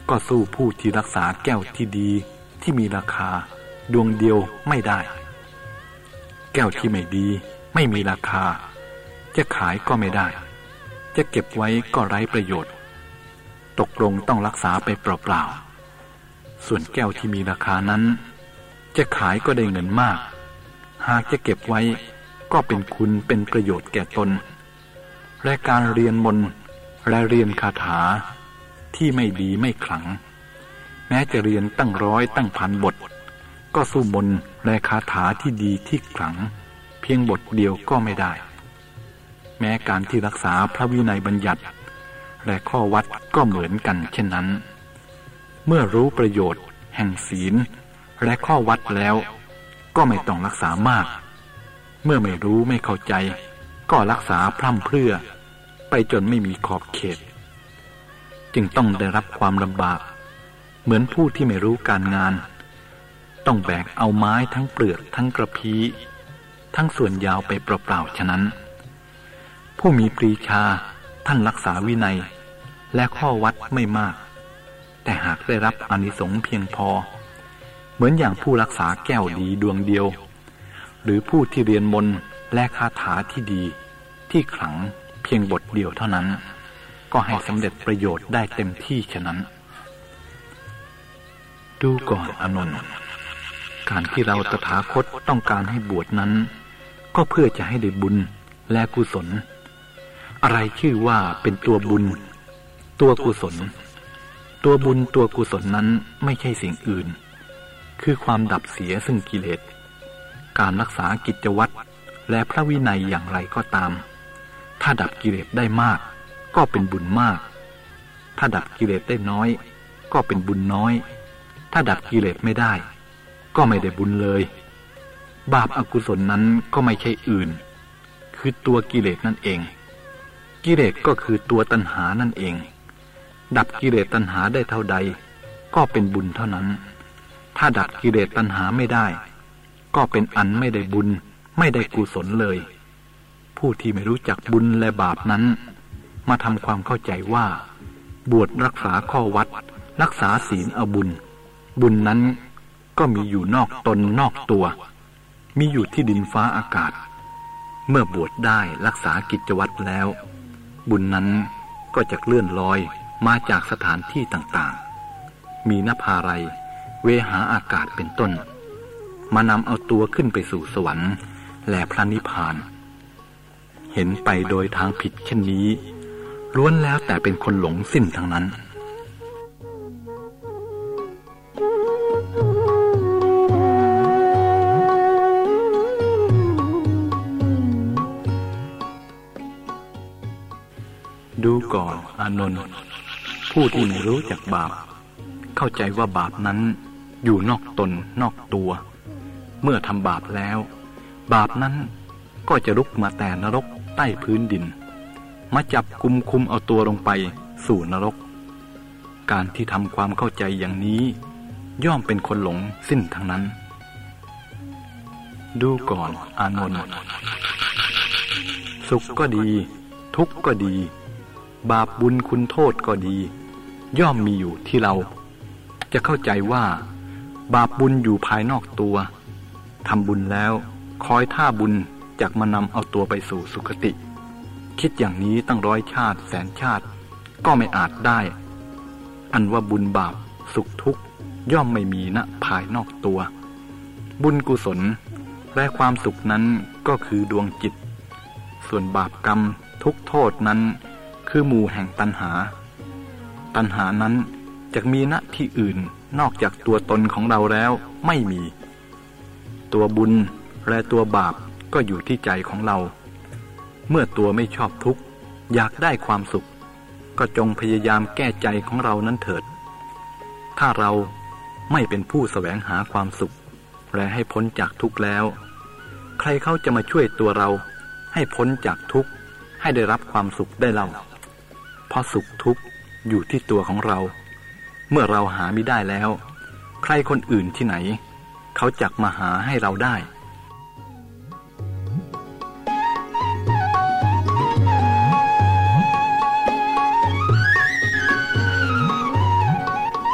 ก็สู้ผู้ที่รักษาแก้วที่ดีที่มีราคาดวงเดียวไม่ได้แก้วที่ไม่ดีไม่มีราคาจะขายก็ไม่ได้จะเก็บไว้ก็ไร้ประโยชน์ตกลงต้องรักษาไปเปล่าๆส่วนแก้วที่มีราคานั้นจะขายก็ได้เงินมากหากจะเก็บไว้ก็เป็นคุณเป็นประโยชน์แก่ตนและการเรียนมนต์และเรียนคาถาที่ไม่ดีไม่ขลังแม้จะเรียนตั้งร้อยตั้งพันบทก็สู้มนต์และคาถาที่ดีที่ขลังเพียงบทเดียวก็ไม่ได้แม้การที่รักษาพระวินัยบัญญัติและข้อวัดก็เหมือนกันเช่นนั้นเมื่อรู้ประโยชน์แห่งศีลและข้อวัดแล้วก็ไม่ต้องรักษามากเมื่อไม่รู้ไม่เข้าใจก็รักษาพร่ำเพรื่อไปจนไม่มีขอบเขตจึงต้องได้รับความลำบากเหมือนผู้ที่ไม่รู้การงานต้องแบกเอาไม้ทั้งเปลือกทั้งกระพี้ทั้งส่วนยาวไปเปล่าๆฉะนั้นผู้มีปรีชาท่านรักษาวินัยและข้อวัดไม่มากแต่หากได้รับอานิสงส์เพียงพอเหมือนอย่างผู้รักษาแก้วดีดวงเดียวหรือผู้ที่เรียนมนต์และคาถาที่ดีที่ขลังเพียงบทเดียวเท่านั้นก็ให้สำเร็จประโยชน์ได้เต็มที่ฉะนั้นดูก่อนอานนท์การที่เราตถาคตต้องการให้บวชนั้นก็เพื่อจะให้ได้บุญและกุศลอะไรชื่อว่าเป็นตัวบุญตัวกุศลตัวบุญตัวกุศลนั้นไม่ใช่สิ่งอื่นคือความดับเสียซึ่งกิเลสการรักษากิจวัตรและพระวินัยอย่างไรก็ตามถ้าดับกิเลสได้มากก็เป็นบุญมากถ้าดับกิเลสได้น้อยก็เป็นบุญน้อยถ้าดับกิเลสไม่ได้ก็ไม่ได้บุญเลยบาปอกุศลนั้นก็ไม่ใช่อื่นคือตัวกิเลสนั่นเองกิเลสก็คือตัวตัณหานั่นเองดับกิเลสตัณหาได้เท่าใดก็เป็นบุญเท่านั้นถ้าดับกิเลสตัณหาไม่ได้ก็เป็นอันไม่ได้บุญไม่ได้กุศลเลยผู้ที่ไม่รู้จักบุญและบาปนั้นมาทำความเข้าใจว่าบวชรักษาข้อวัดรักษาศีลเอาบุญบุญนั้นก็มีอยู่นอกตนนอกตัวมีอยู่ที่ดินฟ้าอากาศเมื่อบวชได้รักษากิจวัตรแล้วบุญนั้นก็จะเลื่อนลอยมาจากสถานที่ต่างๆมีนภาลัยเวหาอากาศเป็นต้นมานำเอาตัวขึ้นไปสู่สวรรค์และพระนิพพานเห็นไปโดยทางผิดเช่นนี้ล้วนแล้วแต่เป็นคนหลงสิ้นทั้งนั้นดูก่อนอานนท์ผู้ที่ไม่รู้จักบาปเข้าใจว่าบาปนั้นอยู่นอกตนนอกตัวเมื่อทำบาปแล้วบาปนั้นก็จะลุกมาแต่นรกใต้พื้นดินมาจับกุมคุมเอาตัวลงไปสู่นรกการที่ทำความเข้าใจอย่างนี้ย่อมเป็นคนหลงสิ้นทั้งนั้นดูก่อนอานนท์สุขก็ดีทุกข์ก็ดีบาปบุญคุณโทษก็ดีย่อมมีอยู่ที่เราจะเข้าใจว่าบาปบุญอยู่ภายนอกตัวทำบุญแล้วคอยท่าบุญจักมานำเอาตัวไปสู่สุคติคิดอย่างนี้ตั้งร้อยชาติแสนชาติก็ไม่อาจได้อันว่าบุญบาปสุขทุกข์ย่อมไม่มีณภายนอกตัวบุญกุศลและความสุขนั้นก็คือดวงจิตส่วนบาปกรรมทุกโทษนั้นคือหมู่แห่งตัณหาตัณหานั้นจะมีณที่อื่นนอกจากตัวตนของเราแล้วไม่มีตัวบุญและตัวบาปก็อยู่ที่ใจของเราเมื่อตัวไม่ชอบทุกข์อยากได้ความสุขก็จงพยายามแก้ใจของเรานั้นเถิดถ้าเราไม่เป็นผู้แสวงหาความสุขและให้พ้นจากทุกข์แล้วใครเขาจะมาช่วยตัวเราให้พ้นจากทุกข์ให้ได้รับความสุขได้เล่าเพราะสุขทุกข์อยู่ที่ตัวของเราเมื่อเราหาไม่ได้แล้วใครคนอื่นที่ไหนเขาจักมาหาให้เราได้ด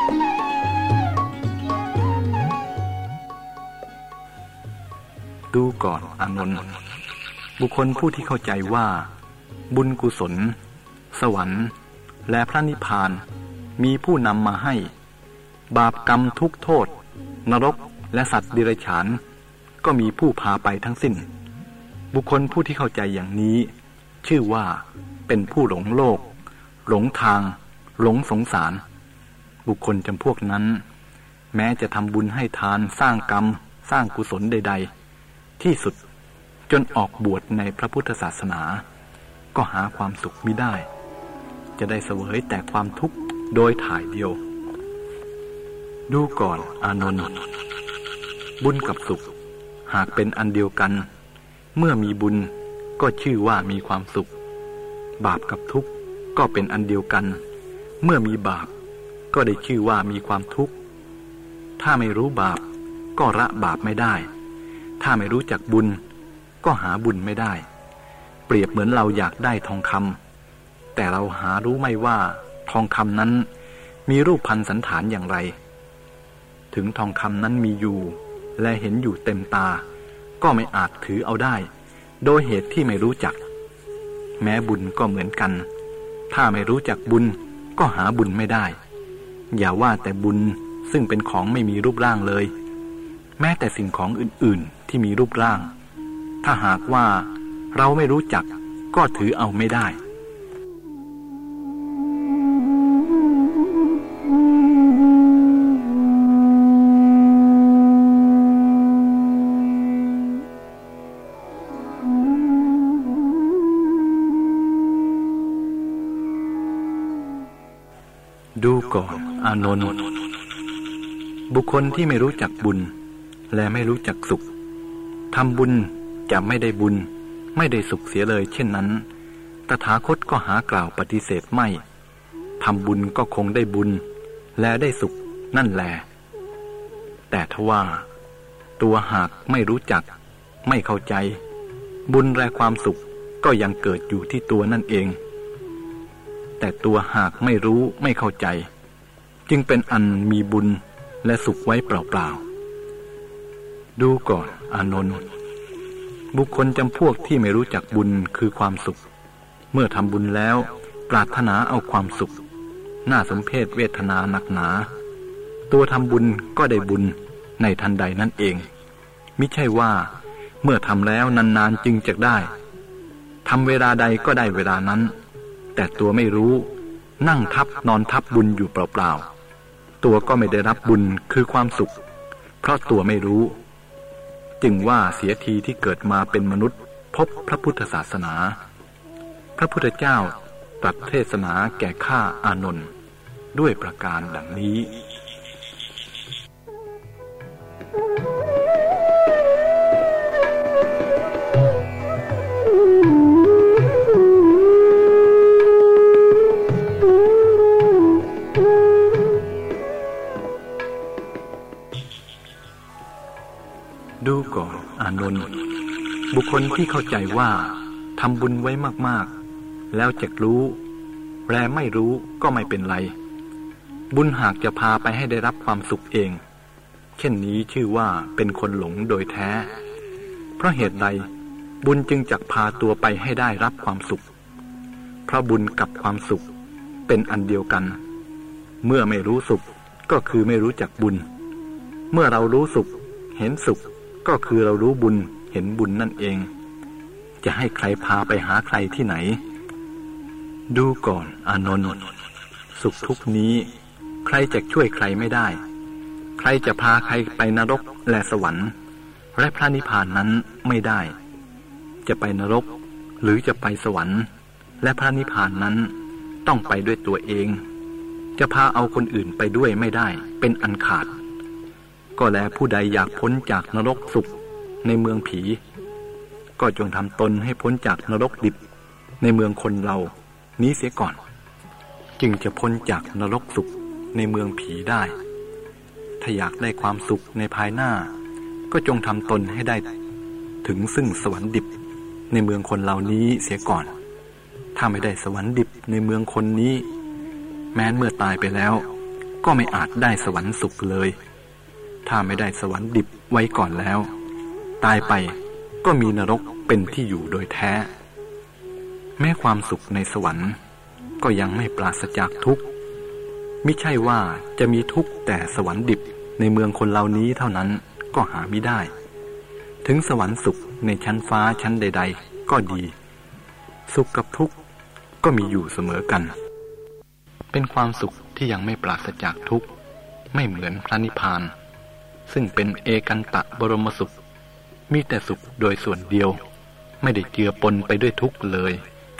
ดูก่อนอานนท์บุคคลผู้ที่เข้าใจว่าบุญกุศลสวรรค์และพระนิพพานมีผู้นำมาให้บาปกรรมทุกโทษนรกและสัตว์เดรัจฉานก็มีผู้พาไปทั้งสิ้นบุคคลผู้ที่เข้าใจอย่างนี้ชื่อว่าเป็นผู้หลงโลกหลงทางหลงสงสารบุคคลจำพวกนั้นแม้จะทำบุญให้ทานสร้างกรรมสร้างกุศลใดๆที่สุดจนออกบวชในพระพุทธศาสนาก็หาความสุขมิได้จะได้เสวยแต่ความทุกข์โดยถ่ายเดียวดูก่อนอานนท์บุญกับสุขหากเป็นอันเดียวกันเมื่อมีบุญก็ชื่อว่ามีความสุขบาปกับทุกข์ก็เป็นอันเดียวกันเมื่อมีบาปก็ได้ชื่อว่ามีความทุกข์ถ้าไม่รู้บาปก็ละบาปไม่ได้ถ้าไม่รู้จักบุญก็หาบุญไม่ได้เปรียบเหมือนเราอยากได้ทองคำแต่เราหารู้ไม่ว่าทองคำนั้นมีรูปพรรณสันฐานอย่างไรถึงทองคำนั้นมีอยู่และเห็นอยู่เต็มตาก็ไม่อาจถือเอาได้โดยเหตุที่ไม่รู้จักแม้บุญก็เหมือนกันถ้าไม่รู้จักบุญก็หาบุญไม่ได้อย่าว่าแต่บุญซึ่งเป็นของไม่มีรูปร่างเลยแม้แต่สิ่งของอื่นๆที่มีรูปร่างถ้าหากว่าเราไม่รู้จักก็ถือเอาไม่ได้ดูก่อนอานนท์บุคคลที่ไม่รู้จักบุญและไม่รู้จักสุขทำบุญจะไม่ได้บุญไม่ได้สุขเสียเลยเช่นนั้นตถาคตก็หากล่าวปฏิเสธไม่ทำบุญก็คงได้บุญและได้สุขนั่นแลแต่ทว่าตัวหากไม่รู้จักไม่เข้าใจบุญและความสุขก็ยังเกิดอยู่ที่ตัวนั่นเองแต่ตัวหากไม่รู้ไม่เข้าใจจึงเป็นอันมีบุญและสุขไว้เปล่าๆดูก่อนอานนท์บุคคลจำพวกที่ไม่รู้จักบุญคือความสุขเมื่อทำบุญแล้วปรารถนาเอาความสุขน่าสมเพชเวทนาหนักหนาตัวทำบุญก็ได้บุญในทันใดนั่นเองมิใช่ว่าเมื่อทำแล้วนานๆจึงจะได้ทำเวลาใดก็ได้เวลานั้นแต่ตัวไม่รู้นั่งทับนอนทับบุญอยู่เปล่าๆตัวก็ไม่ได้รับบุญคือความสุขเพราะตัวไม่รู้จึงว่าเสียทีที่เกิดมาเป็นมนุษย์พบพระพุทธศาสนาพระพุทธเจ้าตรัสเทศนาแก่ข้าอานนท์ด้วยประการดังนี้ดูก่อนอานนท์บุคคลที่เข้าใจว่าทำบุญไว้มากๆแล้วจะรู้แลไม่รู้ก็ไม่เป็นไรบุญหากจะพาไปให้ได้รับความสุขเองเช่นนี้ชื่อว่าเป็นคนหลงโดยแท้เพราะเหตุใดบุญจึงจักพาตัวไปให้ได้รับความสุขเพราะบุญกับความสุขเป็นอันเดียวกันเมื่อไม่รู้สุขก็คือไม่รู้จักบุญเมื่อเรารู้สุขเห็นสุขก็คือเรารู้บุญเห็นบุญนั่นเองจะให้ใครพาไปหาใครที่ไหนดูก่อนอานนท์สุขทุกข์นี้ใครจะช่วยใครไม่ได้ใครจะพาใครไปนรกและสวรรค์และพระนิพพานนั้นไม่ได้จะไปนรกหรือจะไปสวรรค์และพระนิพพานนั้นต้องไปด้วยตัวเองจะพาเอาคนอื่นไปด้วยไม่ได้เป็นอันขาดก็แลผู้ใดอยากพ้นจากนรกสุขในเมืองผีก็จงทำตนให้พ้นจากนรกดิบในเมืองคนเรานี้เสียก่อนจึงจะพ้นจากนรกสุขในเมืองผีได้ถ้าอยากได้ความสุขในภายหน้าก็จงทำตนให้ได้ถึงซึ่งสวรรค์ดิบในเมืองคนเหล่านี้เสียก่อนถ้าไม่ได้สวรรค์ดิบในเมืองคนนี้แม้เมื่อตายไปแล้วก็ไม่อาจได้สวรรค์สุขเลยถ้าไม่ได้สวรรค์ดิบไว้ก่อนแล้วตายไปก็มีนรกเป็นที่อยู่โดยแท้แม้ความสุขในสวรรค์ก็ยังไม่ปราศจากทุกข์มิใช่ว่าจะมีทุกข์แต่สวรรค์ดิบในเมืองคนเหล่านี้เท่านั้นก็หามิได้ถึงสวรรค์สุขในชั้นฟ้าชั้นใดๆก็ดีสุขกับทุกข์ก็มีอยู่เสมอกันเป็นความสุขที่ยังไม่ปราศจากทุกข์ไม่เหมือนพระนิพพานซึ่งเป็นเอกันตะบรมสุขมีแต่สุขโดยส่วนเดียวไม่ได้เจือปนไปด้วยทุกข์เลย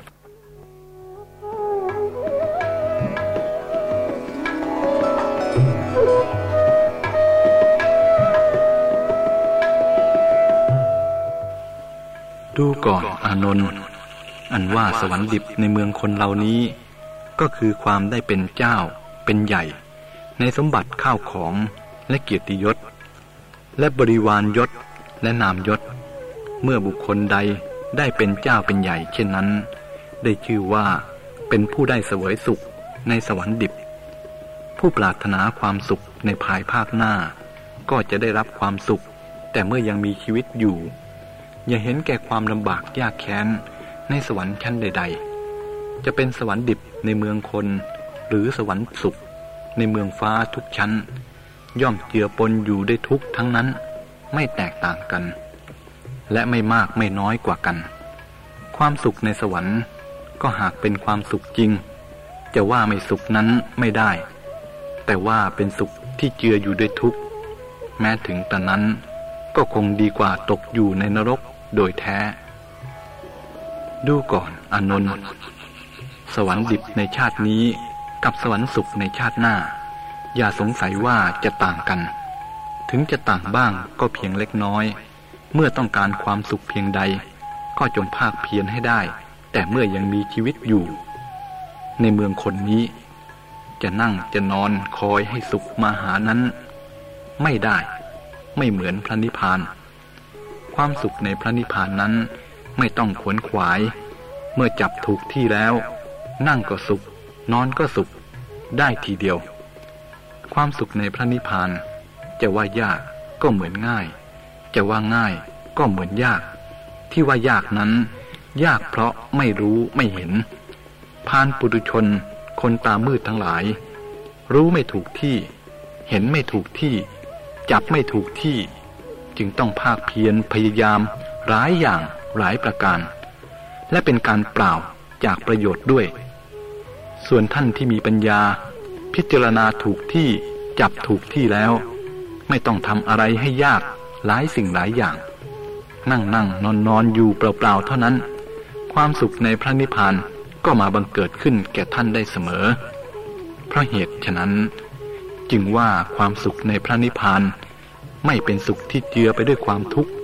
ดูก่อนอานนท์อันว่าสวรรค์ดิบในเมืองคนเหล่านี้ก็คือความได้เป็นเจ้าเป็นใหญ่ในสมบัติข้าวของและเกียรติยศและบริวารยศและนามยศเมื่อบุคคลใดได้เป็นเจ้าเป็นใหญ่เช่นนั้นได้ชื่อว่าเป็นผู้ได้เสวยสุขในสวรรค์ดิบผู้ปรารถนาความสุขในภายภาคหน้าก็จะได้รับความสุขแต่เมื่อยังมีชีวิตอยู่อย่าเห็นแก่ความลำบากยากแค้นในสวรรค์ชั้นใดๆจะเป็นสวรรค์ดิบในเมืองคนหรือสวรรค์สุขในเมืองฟ้าทุกชั้นย่อมเจือปนอยู่ด้วยทุกข์ทั้งนั้นไม่แตกต่างกันและไม่มากไม่น้อยกว่ากันความสุขในสวรรค์ก็หากเป็นความสุขจริงจะว่าไม่สุขนั้นไม่ได้แต่ว่าเป็นสุขที่เจืออยู่ด้วยทุกข์แม้ถึงตอนนั้นก็คงดีกว่าตกอยู่ในนรกโดยแท้ดูก่อนอานนท์สวรรค์ดิบในชาตินี้กับสวรรค์สุขในชาติหน้าอย่าสงสัยว่าจะต่างกันถึงจะต่างบ้างก็เพียงเล็กน้อยเมื่อต้องการความสุขเพียงใดก็จงภาคเพียรให้ได้แต่เมื่อยังมีชีวิตอยู่ในเมืองคนนี้จะนั่งจะนอนคอยให้สุขมาหานั้นไม่ได้ไม่เหมือนพระนิพพานความสุขในพระนิพพานนั้นไม่ต้องขวนขวายเมื่อจับถูกที่แล้วนั่งก็สุขนอนก็สุขได้ทีเดียวความสุขในพระนิพพานจะว่ายากก็เหมือนง่ายจะว่าง่ายก็เหมือนยากที่ว่ายากนั้นยากเพราะไม่รู้ไม่เห็นพาลปุถุชนคนตามืดทั้งหลายรู้ไม่ถูกที่เห็นไม่ถูกที่จับไม่ถูกที่จึงต้องภาคเพียรพยายามหลายอย่างหลายประการและเป็นการเปล่าจากประโยชน์ด้วยส่วนท่านที่มีปัญญาพิจารณาถูกที่จับถูกที่แล้วไม่ต้องทำอะไรให้ยากหลายสิ่งหลายอย่างนั่งนั่งนอนนอนอยู่เปล่าๆเท่านั้นความสุขในพระนิพพานก็มาบังเกิดขึ้นแก่ท่านได้เสมอเพราะเหตุฉะนั้นจึงว่าความสุขในพระนิพพานไม่เป็นสุขที่เจือไปด้วยความทุกข์